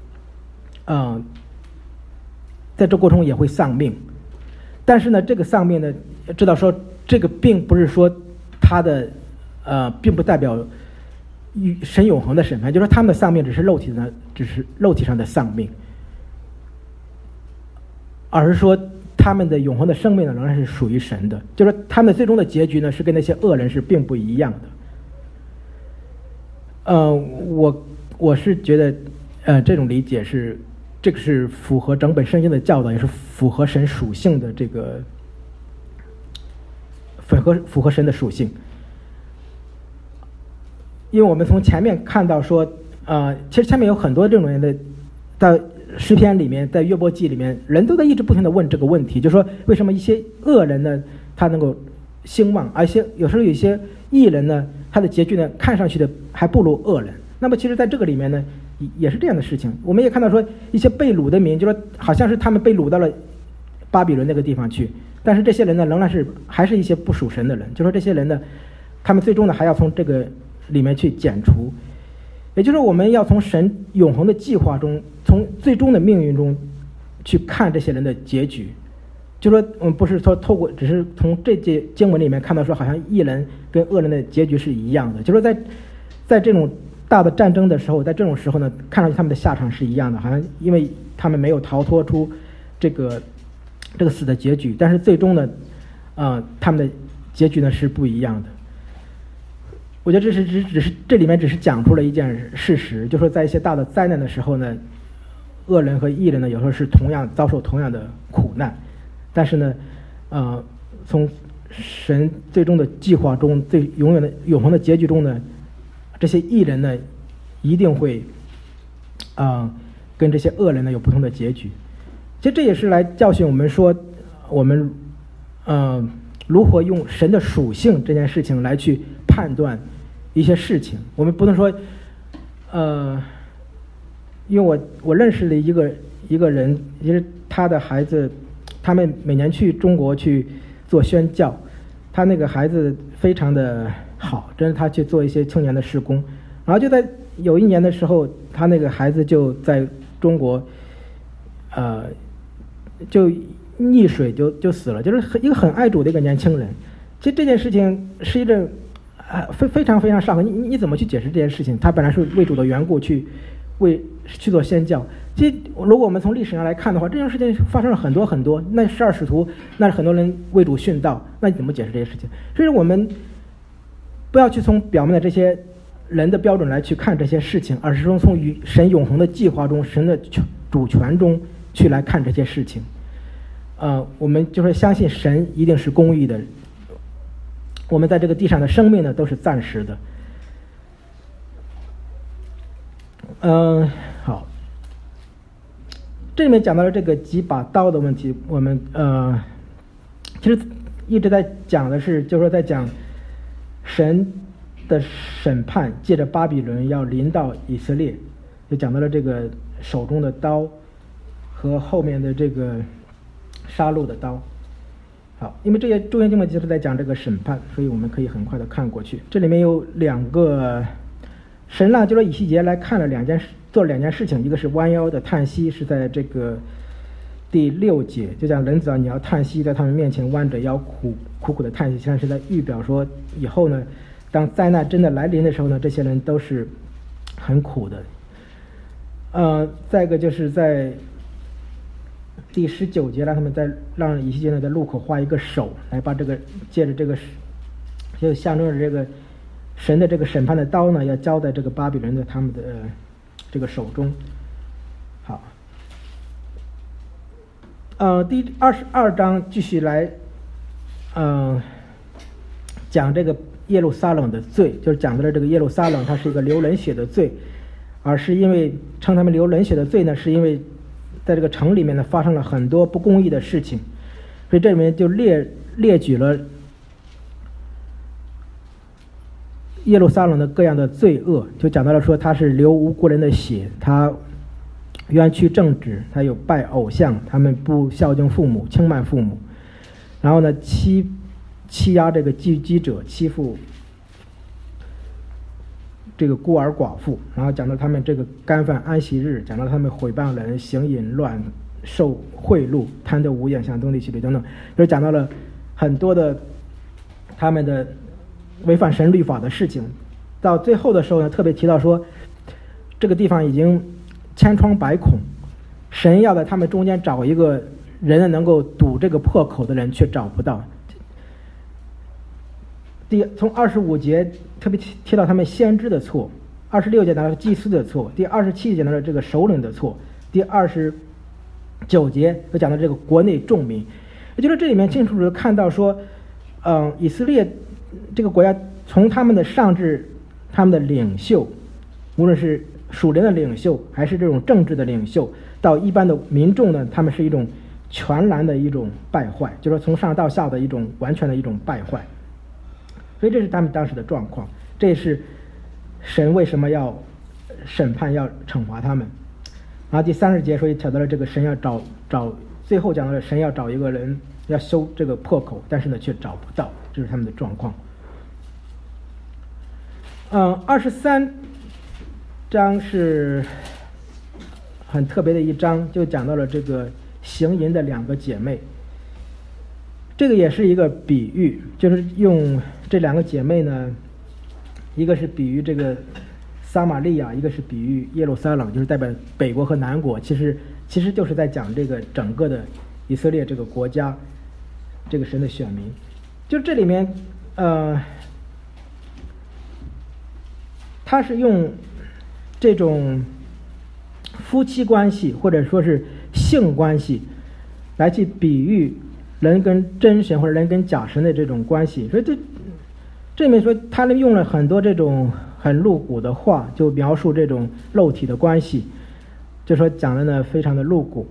在这过程中也会丧命。但是呢，这个丧命呢，知道说这个并不是说他的并不代表神永恒的审判，就是说他们的丧命只是肉体上的丧命，而是说他们的永恒的生命呢仍然是属于神的，就是说他们的最终的结局呢是跟那些恶人是并不一样的。我是觉得这种理解这个是符合整本圣经的教导，也是符合神属性的这个符合神的属性。因为我们从前面看到说，其实前面有很多这种人的，在诗篇里面，在约伯记里面，人都在一直不停地问这个问题，就是说为什么一些恶人呢他能够兴旺，而有时候有一些义人呢他的结局呢看上去的还不如恶人。那么其实在这个里面呢也是这样的事情。我们也看到说一些被掳的民，就是说好像是他们被掳到了巴比伦那个地方去，但是这些人呢仍然还是一些不属神的人，就是说这些人呢他们最终呢还要从这个里面去剪除。也就是我们要从神永恒的计划中，从最终的命运中去看这些人的结局。就是说我们不是说只是从这节经文里面看到说好像义人跟恶人的结局是一样的，就是说在这种大的战争的时候，在这种时候呢看上去他们的下场是一样的，好像因为他们没有逃脱出这个死的结局，但是最终呢他们的结局呢是不一样的。我觉得这里面只是讲出了一件事实，就是说在一些大的灾难的时候呢，恶人和义人呢有时候是遭受同样的苦难，但是呢从神最终的计划中，最永恒的结局中呢，这些义人呢一定会跟这些恶人呢有不同的结局。其实这也是来教训我们说，我们如何用神的属性这件事情来去判断一些事情。我们不能说因为我认识了一个人，其实他的孩子，他们每年去中国去做宣教，他那个孩子非常的好，真是他去做一些青年的事工，然后就在有一年的时候，他那个孩子就在中国就溺水就死了，就是一个很爱主的一个年轻人。其实这件事情是一个非常非常伤痕，你怎么去解释这件事情？他本来是为主的缘故去做宣教。其实如果我们从历史上来看的话，这件事情发生了很多很多，那12使徒，那很多人为主殉道，那你怎么解释这些事情？所以我们不要去从表面的这些人的标准来去看这些事情，而是从神永恒的计划中，神的主权中去来看这些事情。我们就是相信神一定是公义的，我们在这个地上的生命呢都是暂时的。好，这里面讲到了这个几把刀的问题，我们其实一直在讲的是，就是说在讲神的审判借着巴比伦要临到以色列，就讲到了这个手中的刀和后面的这个杀戮的刀。好，因为这些中间经文就是在讲这个审判，所以我们可以很快的看过去。这里面有两个神让就说以西结来看了做了两件事情，一个是弯腰的叹息，是在这个第6节，就讲人子啊，你要叹息，在他们面前弯着腰苦苦的叹息，实际上是在预表说以后呢，当灾难真的来临的时候呢，这些人都是很苦的。再一个就是在第19节，让以西结呢在路口画一个手，来把这个借着这个就象征着这个神的这个审判的刀呢，要交在这个巴比伦的他们的这个手中。好，第22章继续来，讲这个耶路撒冷的罪，就是讲到了这个耶路撒冷它是一个流人血的罪，而是因为称他们流人血的罪呢，是因为在这个城里面呢发生了很多不公义的事情，所以这里面就列举了耶路撒冷的各样的罪恶，就讲到了说他是流无辜人的血，他冤曲正直，他有拜偶像，他们不孝敬父母，轻慢父母，然后呢欺压这个寄居者，欺负这个孤儿寡妇，然后讲到他们这个干犯安息日，讲到他们毁谤人，行淫乱，受贿赂，贪得无厌，向东地起罪等等，就是讲到了很多的他们的违反神律法的事情。到最后的时候呢，特别提到说这个地方已经千疮百孔，神要在他们中间找一个人能够堵这个破口的人，却找不到。从25节特别提到他们先知的错，26节讲到祭司的错，第27节讲到了这个首领的错，第29节又讲到这个国内众民。也就是这里面清楚地看到说，以色列这个国家从他们的上至他们的领袖，无论是属灵的领袖还是这种政治的领袖，到一般的民众呢，他们是一种全然的一种败坏，就是说从上到下的一种完全的一种败坏。所以这是他们当时的状况，这是神为什么要审判要惩罚他们。然后第30节所以讲到了这个神要找最后讲到了神要找一个人要修这个破口，但是呢却找不到，这是他们的状况。23章是很特别的一章，就讲到了这个行淫的2个姐妹。这个也是一个比喻，就是用这2个姐妹呢，一个是比喻这个撒玛利亚，一个是比喻耶路撒冷，就是代表北国和南国，其实就是在讲这个整个的以色列这个国家，这个神的选民。就这里面他是用这种夫妻关系或者说是性关系来去比喻人跟真神或者人跟假神的这种关系。所以这里面说他用了很多这种很露骨的话，就描述这种肉体的关系，就说讲的呢非常的露骨。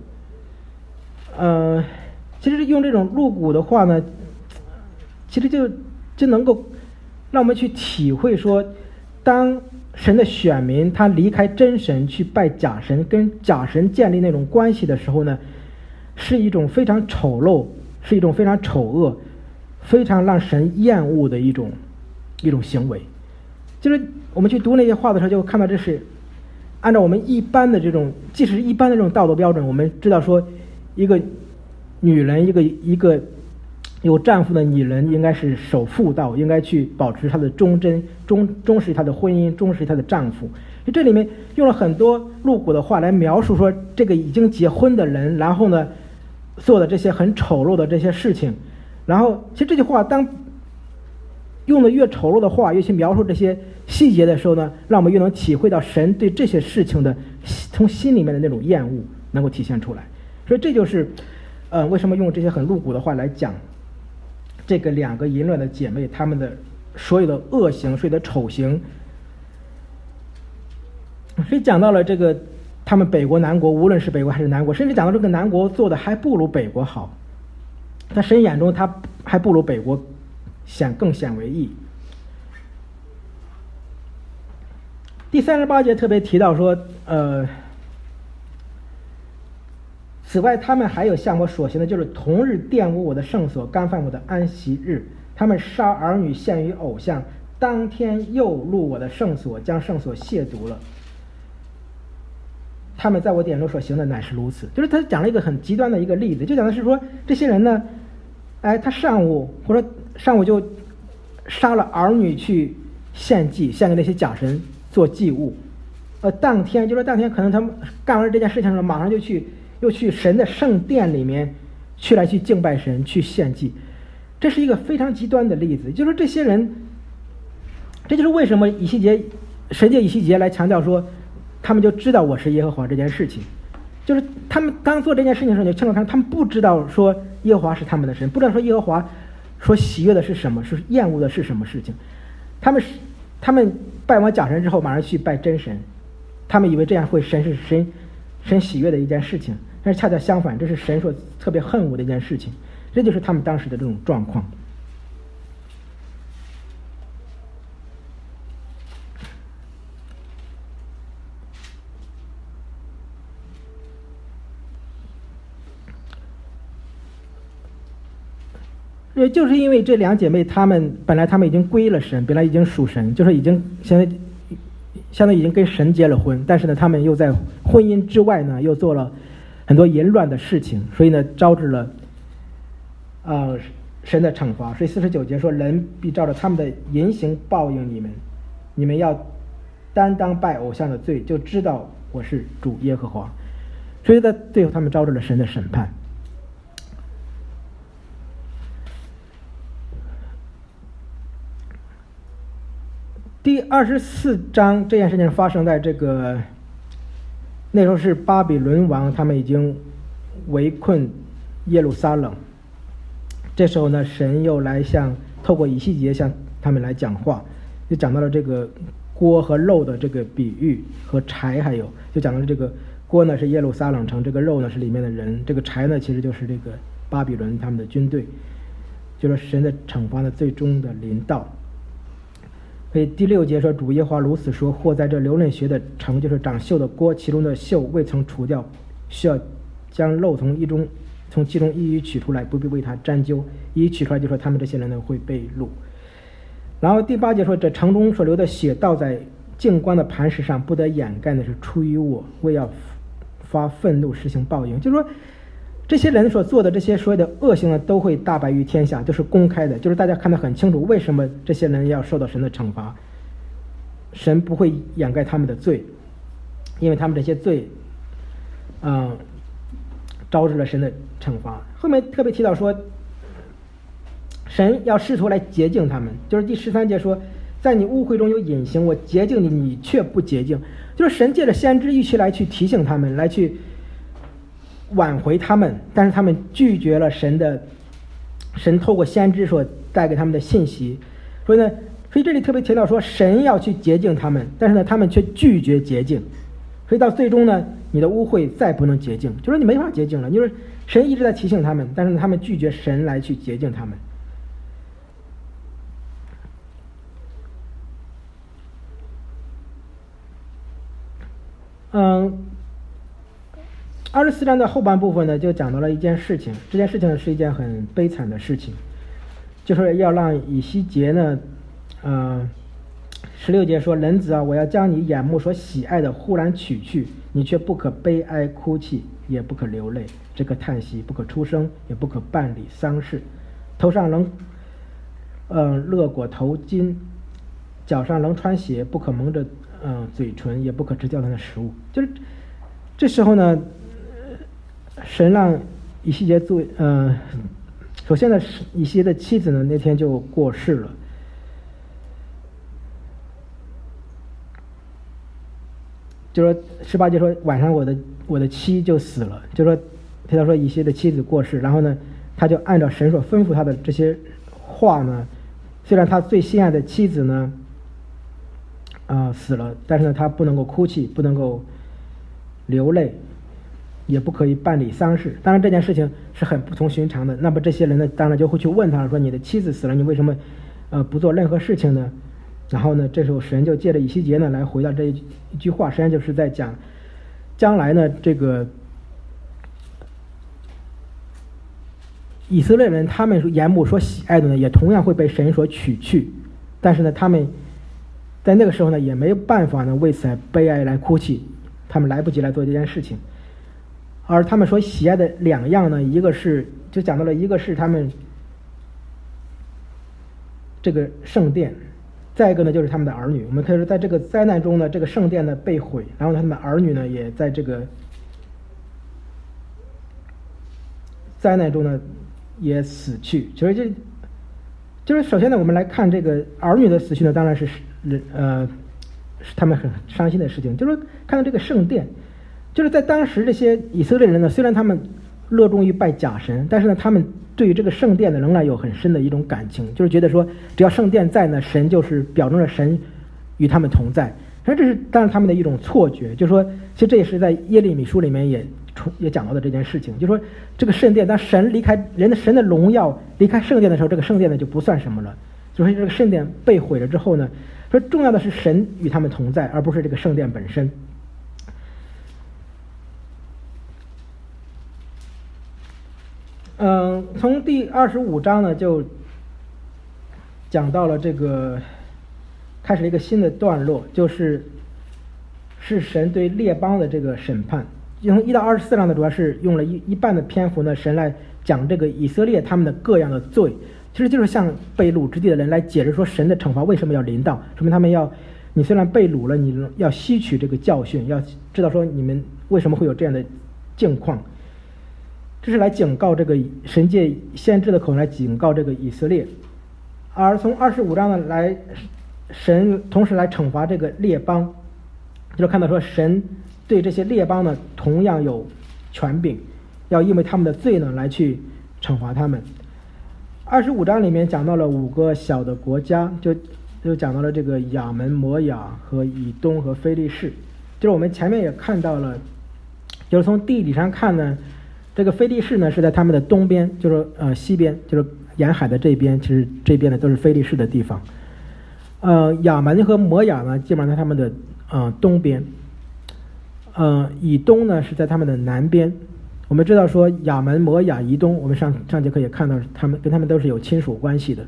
其实用这种露骨的话呢，其实就能够让我们去体会说，当神的选民他离开真神去拜假神，跟假神建立那种关系的时候呢，是一种非常丑陋，是一种非常丑恶，非常让神厌恶的一种行为。就是我们去读那些话的时候，就看到这是按照我们一般的这种，即使是一般的这种道德标准，我们知道说一个女人，一个有丈夫的女人应该是守妇道，应该去保持她的忠贞，忠实她的婚姻，忠实她的丈夫。这里面用了很多露骨的话来描述说这个已经结婚的人，然后呢做的这些很丑陋的这些事情。然后其实这句话当用的越丑陋的话，越去描述这些细节的时候呢，让我们越能体会到神对这些事情的从心里面的那种厌恶能够体现出来。所以这就是为什么用这些很露骨的话来讲这个2个淫乱的姐妹她们的所有的恶行，所有的丑行。所以讲到了这个他们北国南国，无论是北国还是南国，甚至讲到这个南国做的还不如北国好，在神眼中他还不如北国更显为义。第38节特别提到说此外他们还有向我所行的，就是同日玷污我的圣所，干犯我的安息日，他们杀儿女献于偶像，当天又入我的圣所，将圣所亵渎了。他们在我眼中所行的乃是如此。就是他讲了一个很极端的一个例子，就讲的是说这些人呢，他上午就杀了儿女去献祭，献给那些假神做祭物。当天可能他们干完这件事情了，马上又去神的圣殿里面去敬拜神，去献祭。这是一个非常极端的例子，就是说这些人这就是为什么神借以西结来强调说，他们就知道我是耶和华这件事情。就是他们刚做这件事情的时候，你清楚看，他们不知道说耶和华是他们的神，不知道说耶和华说喜悦的是什么，是厌恶的是什么事情。他们拜完假神之后，马上去拜真神，他们以为这样会神喜悦的一件事情，但是恰恰相反，这是神所特别恨恶的一件事情。这就是他们当时的这种状况。就是因为这两姐妹，本来她们已经归了神，本来已经属神，就是已经相当于已经跟神结了婚，但是呢，她们又在婚姻之外呢，又做了很多淫乱的事情，所以呢，招致了神的惩罚。所以49节说，人必照着他们的淫行报应你们，你们要担当拜偶像的罪，就知道我是主耶和华。所以在最后，他们招致了神的审判。第24章这件事情发生在那时候是巴比伦王，他们已经围困耶路撒冷。这时候呢，神又来透过以西结向他们来讲话，就讲到了这个锅和肉的这个比喻，和柴还有就讲到了这个锅呢是耶路撒冷城，这个肉呢是里面的人，这个柴呢其实就是这个巴比伦他们的军队，就是神的惩罚呢最终的临到。所以第6节说，主耶和华如此说，或在这流泪穴的城，就是长锈的锅，其中的锈未曾除掉，需要将肉从其中一一取出来，不必为它沾灸，一取出来就说他们这些人呢会被掳。然后第8节说，这城中所流的血倒在净光的磐石上，不得掩盖的是出于我，为要发愤怒实行报应。就是说这些人所做的这些所有的恶行呢，都会大白于天下，就是公开的，就是大家看得很清楚，为什么这些人要受到神的惩罚。神不会掩盖他们的罪，因为他们这些罪招致了神的惩罚。后面特别提到说，神要试图来洁净他们，就是第13节说，在你污秽中有隐形，我洁净你，你却不洁净。就是神借着先知预期来去提醒他们，来去挽回他们，但是他们拒绝了神透过先知所带给他们的信息。所以这里特别提到说，神要去洁净他们，但是呢，他们却拒绝洁净。所以到最终呢，你的污秽再不能洁净，就是你没法洁净了。就是神一直在提醒他们，但是呢，他们拒绝神来去洁净他们。24章的后半部分呢，就讲到了一件事情，这件事情是一件很悲惨的事情，就是要让以西结呢16节说，人子啊，我要将你眼目所喜爱的忽然取去，你却不可悲哀哭泣，也不可流泪，只可叹息，不可出声，也不可办理丧事，头上仍勒裹头巾，脚上仍穿鞋，不可蒙着嘴唇，也不可吃掉他的食物。就是这时候呢，神让以西结首先呢，以西结的妻子呢那天就过世了。就说18节说，晚上我的妻就死了。就说他说以西结的妻子过世，然后呢，他就按照神所吩咐他的这些话呢，虽然他最心爱的妻子呢死了，但是呢，他不能够哭泣，不能够流泪，也不可以办理丧事。当然这件事情是很不同寻常的。那么这些人呢，当然就会去问他说，你的妻子死了，你为什么不做任何事情呢？然后呢，这时候神就借着以西结呢来回答这一句话，实际上就是在讲将来呢，这个以色列人他们眼目所喜爱的呢，也同样会被神所取去。但是呢，他们在那个时候呢，也没有办法呢为此来悲哀来哭泣，他们来不及来做这件事情。而他们所喜爱的两样呢，一个是就讲到了，一个是他们这个圣殿，再一个呢就是他们的儿女。我们可以说，在这个灾难中呢，这个圣殿呢被毁，然后他们的儿女呢也在这个灾难中呢也死去。所以就是首先呢，我们来看这个儿女的死去呢，当然是他们很伤心的事情。就是看到这个圣殿，就是在当时这些以色列人呢，虽然他们热衷于拜假神，但是呢，他们对于这个圣殿呢，仍然有很深的一种感情，就是觉得说，只要圣殿在呢，神就是表征着神与他们同在。所以这是当然他们的一种错觉，就是说，其实这也是在耶利米书里面也讲到的这件事情，就是说这个圣殿，当神离开神的荣耀离开圣殿的时候，这个圣殿呢就不算什么了。所以这个圣殿被毁了之后呢，说重要的是神与他们同在，而不是这个圣殿本身。从第25章呢就讲到了这个，开始了一个新的段落，是神对列邦的这个审判。从1到24章呢，主要是用了一半的篇幅呢，神来讲这个以色列他们的各样的罪，其实就是向被掳之地的人来解释说神的惩罚为什么要临到，说明他们你虽然被掳了，你要吸取这个教训，要知道说你们为什么会有这样的境况。这是来警告这个神借先知的口来警告这个以色列。而从25章呢神同时来惩罚这个列邦，就是看到说神对这些列邦呢同样有权柄，要因为他们的罪呢来去惩罚他们。25章里面讲到了5个小的国家，就讲到了这个亚门、摩亚和以东和非利士。就是我们前面也看到了，就是从地理上看呢，这个非利士呢是在他们的东边，就是西边，就是沿海的这边，其实这边呢都是非利士的地方。亚门和摩亚呢基本上在他们的东边，以东呢是在他们的南边。我们知道说亚门、摩亚、以东，我们上节课也看到他们都是有亲属关系的。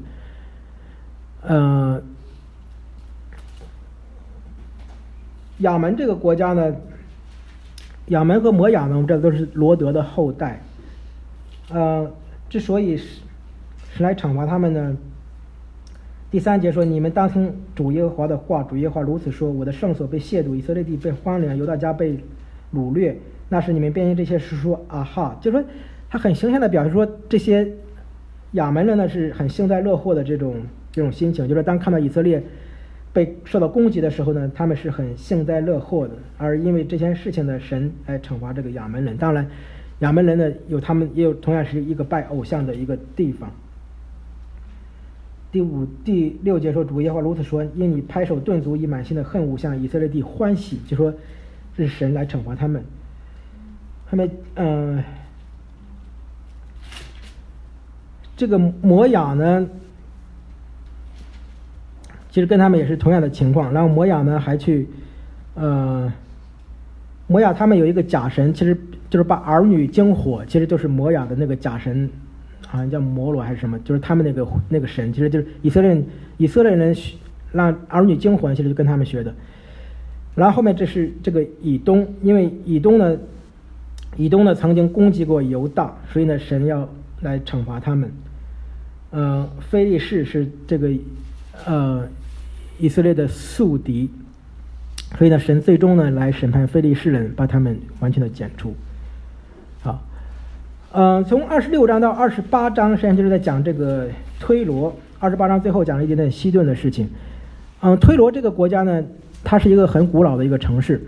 亚门这个国家呢，亚门和摩亚呢，我们知道都是罗德的后代。之所以是来惩罚他们呢，第3节说：你们当听主耶和华的话，主耶和华如此说：我的圣所被亵渎，以色列地被荒凉，犹大家被掳掠。那时你们便因这些事说啊哈，就是说他很形象的表示说，这些亚门人呢是很幸灾乐祸的这种心情，就是当看到以色列被受到攻击的时候呢，他们是很幸灾乐祸的。而因为这件事情呢，神来惩罚这个亚门人。当然亚门人呢也有同样是一个拜偶像的一个地方。第6节说：主耶和华如此说，因你拍手顿足，以满心的恨恶向以色列地欢喜，就说这是神来惩罚他们。这个摩亚呢其实跟他们也是同样的情况。然后摩亚呢还去摩亚他们有一个假神，其实就是把儿女经火，其实就是摩亚的那个假神，好像叫摩罗还是什么，就是他们那个神，其实就是以色列人让儿女经火，其实就跟他们学的。然后后面这是这个以东，因为以东呢曾经攻击过犹大，所以呢神要来惩罚他们。非利士是这个以色列的宿敌，所以呢神最终呢来审判非利士人，把他们完全的剪除。好，从26章到28章实际上就是在讲这个推罗。28章最后讲了一点点西顿的事情。推罗这个国家呢，它是一个很古老的一个城市，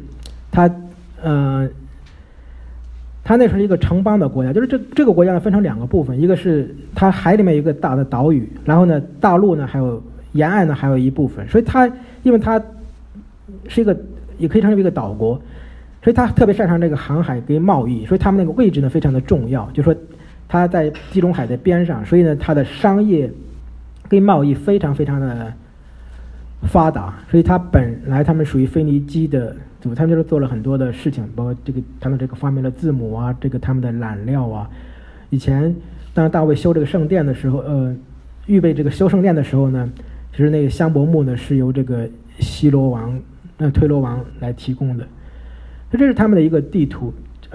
它那是一个城邦的国家，就是这个国家呢分成2个部分，一个是它海里面有一个大的岛屿，然后呢大陆呢还有沿岸呢还有一部分，所以因为它是也可以称为一个岛国，所以它特别擅长这个航海跟贸易，所以他们那个位置呢非常的重要，就是说它在地中海的边上，所以呢它的商业跟贸易非常非常的发达，所以本来他们属于腓尼基的族，他们就是做了很多的事情，包括他们这个发明了字母啊，这个他们的染料啊。以前当大卫修这个圣殿的时候，预备这个修圣殿的时候呢，其实那个香柏木呢是由这个推罗王来提供的。这是他们的一个地图。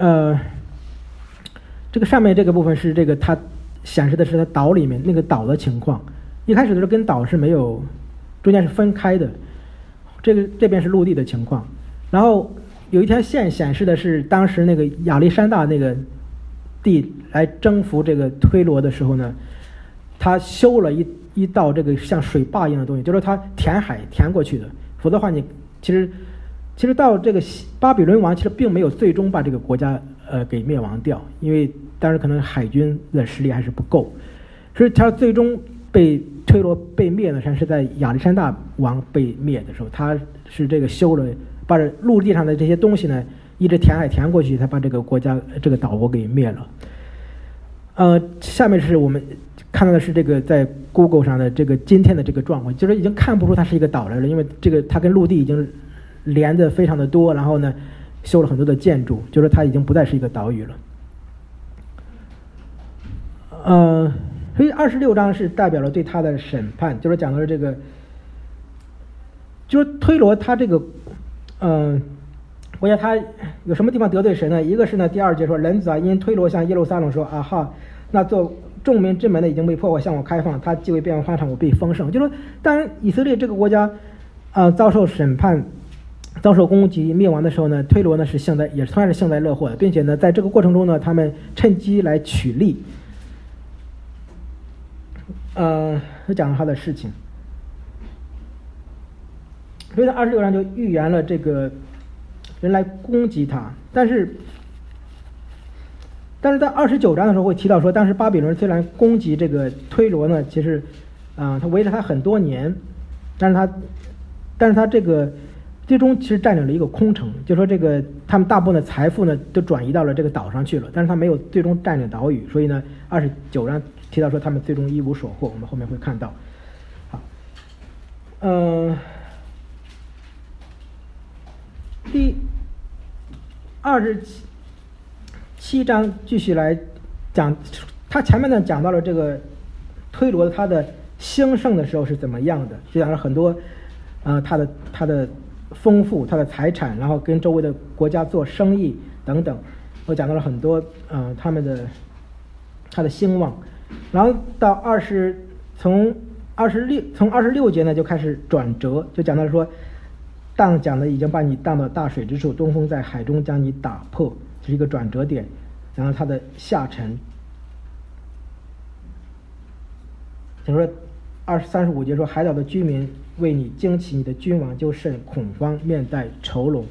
这个上面这个部分是这个它显示的是它岛里面那个岛的情况。一开始的时候跟岛是没有，中间是分开的。这边是陆地的情况。然后有一条线显示的是当时那个亚历山大那个地来征服这个推罗的时候呢，他修了一道这个像水坝一样的东西，就是它填海填过去的。否则的话，你其实到这个巴比伦王其实并没有最终把这个国家给灭亡掉，因为当时可能海军的实力还是不够，所以他最终被推罗被灭呢，是在亚历山大王被灭的时候，他是这个修了把陆地上的这些东西呢一直填海填过去，才把这个国家这个岛国给灭了。下面是我们看到的是这个在 Google 上的这个今天的这个状况，就是已经看不出它是一个岛来了，因为这个它跟陆地已经连的非常的多，然后呢修了很多的建筑，就是它已经不再是一个岛屿了。所以26章是代表了对他的审判，就是讲到了这个，就是推罗他这个国家他有什么地方得罪神呢？一个是呢第2节说，人子啊，因推罗向耶路撒冷说，啊哈，那做众民之门呢已经被破坏，向我开放，他既为变为欢畅，我必丰盛。就是说当以色列这个国家遭受审判、遭受攻击、灭亡的时候呢，推罗呢是也同样是幸灾乐祸的，并且呢在这个过程中呢，他们趁机来取利。就讲了他的事情，所以在26章就预言了这个人来攻击他，但是在29章的时候会提到说，当时巴比伦虽然攻击这个推罗呢，其实他围着他很多年，但是他这个最终其实占领了一个空城，就说这个他们大部分的财富呢都转移到了这个岛上去了，但是他没有最终占领岛屿，所以呢29章提到说他们最终一无所获，我们后面会看到。好，第27章继续来讲，他前面呢讲到了这个推罗他的兴盛的时候是怎么样的，就讲了很多他的丰富，他的财产，然后跟周围的国家做生意等等，我讲到了很多他的兴旺。然后到从26节呢就开始转折，就讲到说，讲的已经把你荡到大水之处，东风在海中将你打破，这是一个转折点。讲到它的下沉，就是说35节说，海岛的居民为你惊奇，你的君王就甚恐慌，面带愁容。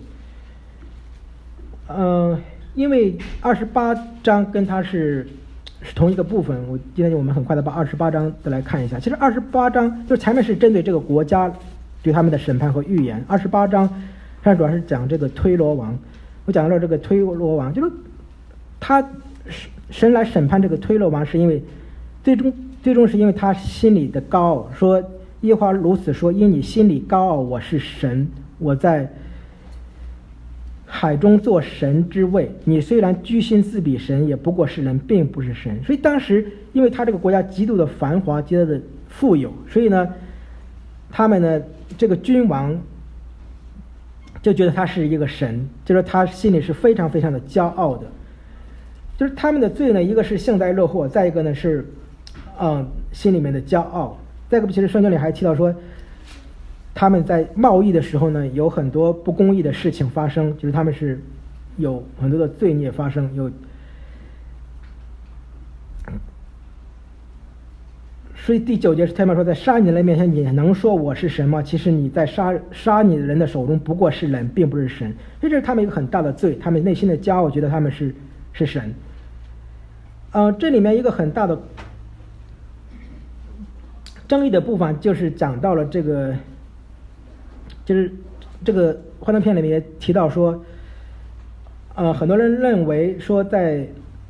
因为28章跟它是同一个部分，今天我们很快的把28章再来看一下。其实28章就是前面是针对这个国家对他们的审判和预言，28章它主要是讲这个推罗王。我讲到了这个推罗王，就是神来审判这个推罗王，是因为最终是因为他心里的高傲，说耶和华如此说，因你心里高傲，我是神，我在海中做神之位，你虽然居心自比神，也不过是人，并不是神。所以当时因为他这个国家极度的繁华，极度的富有，所以呢他们呢这个君王就觉得他是一个神，就是他心里是非常非常的骄傲的。就是他们的罪呢，一个是幸灾乐祸，再一个呢是心里面的骄傲。再一个其实圣经里还提到说，他们在贸易的时候呢有很多不公义的事情发生，就是他们是有很多的罪孽发生，所以第9节是他们说，在杀你的人面前你能说我是神吗？其实你在杀你的人的手中不过是人，并不是神。这是他们一个很大的罪，他们内心的骄傲觉得他们是神。这里面一个很大的争议的部分就是讲到了这个，就是这个幻灯片里面也提到说，很多人认为说在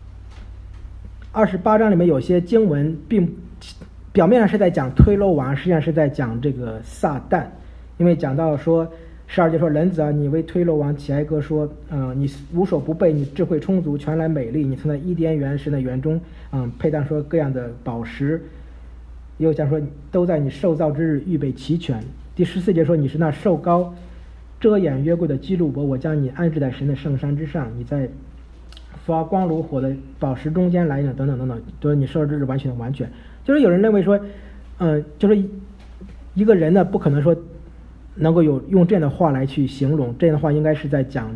28章里面有些经文并表面上是在讲推罗王，实际上是在讲这个撒旦。因为讲到说12节说，人子啊，你为推罗王起哀歌说，你无所不备，你智慧充足，全来美丽，你曾在伊甸园神的园中佩戴说各样的宝石，又讲说都在你受造之日预备齐全。第14节说，你是那受膏遮掩约柜的基路伯，我将你安置在神的圣山之上，你在发光如火的宝石中间来呢，等等等等，就是你受之日完全的完全。就是有人认为说就是一个人呢不可能说能够用这样的话来去形容，这样的话应该是在讲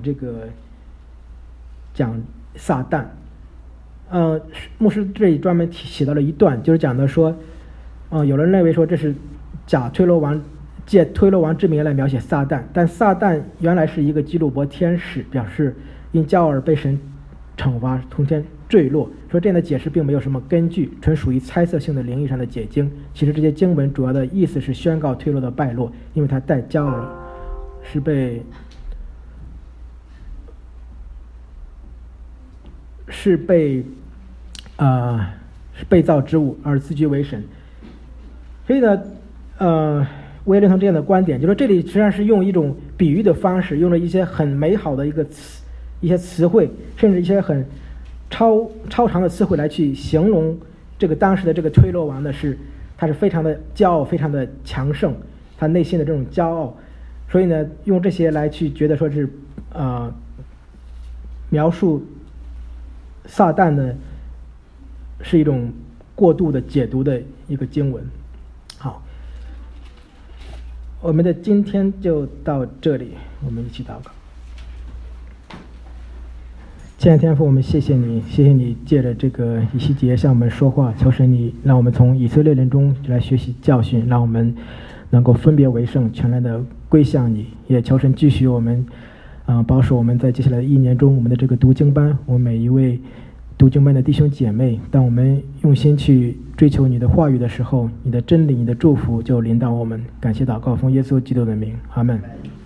撒旦。牧师这里专门写到了一段，就是讲的说有人认为说这是假推罗王借推罗王之名来描写撒旦，但撒旦原来是一个基路伯天使，表示因骄傲而被神惩罚，从天坠落。说这样的解释并没有什么根据，纯属于猜测性的灵异上的解经。其实这些经文主要的意思是宣告推罗的败落，因为他太骄傲了，是被造之物而自居为神。所以呢我也认同这样的观点，就是说这里实际上是用一种比喻的方式，用了一些很美好的一些词汇，甚至一些很超长的词汇来去形容这个当时的这个推罗王的他是非常的骄傲，非常的强盛，他内心的这种骄傲。所以呢用这些来去觉得说是描述撒旦呢是一种过度的解读的一个经文。好，我们的今天就到这里，我们一起祷告。亲爱的天父，我们谢谢你借着这个以西结向我们说话，求神你让我们从以色列人中来学习教训，让我们能够分别为圣，全然的归向你。也求神继续我们保守我们在接下来的1年中，我们的这个读经班，我们每一位读经班的弟兄姐妹，当我们用心去追求你的话语的时候，你的真理，你的祝福就临到我们。感谢祷告，奉耶稣基督的名，阿们。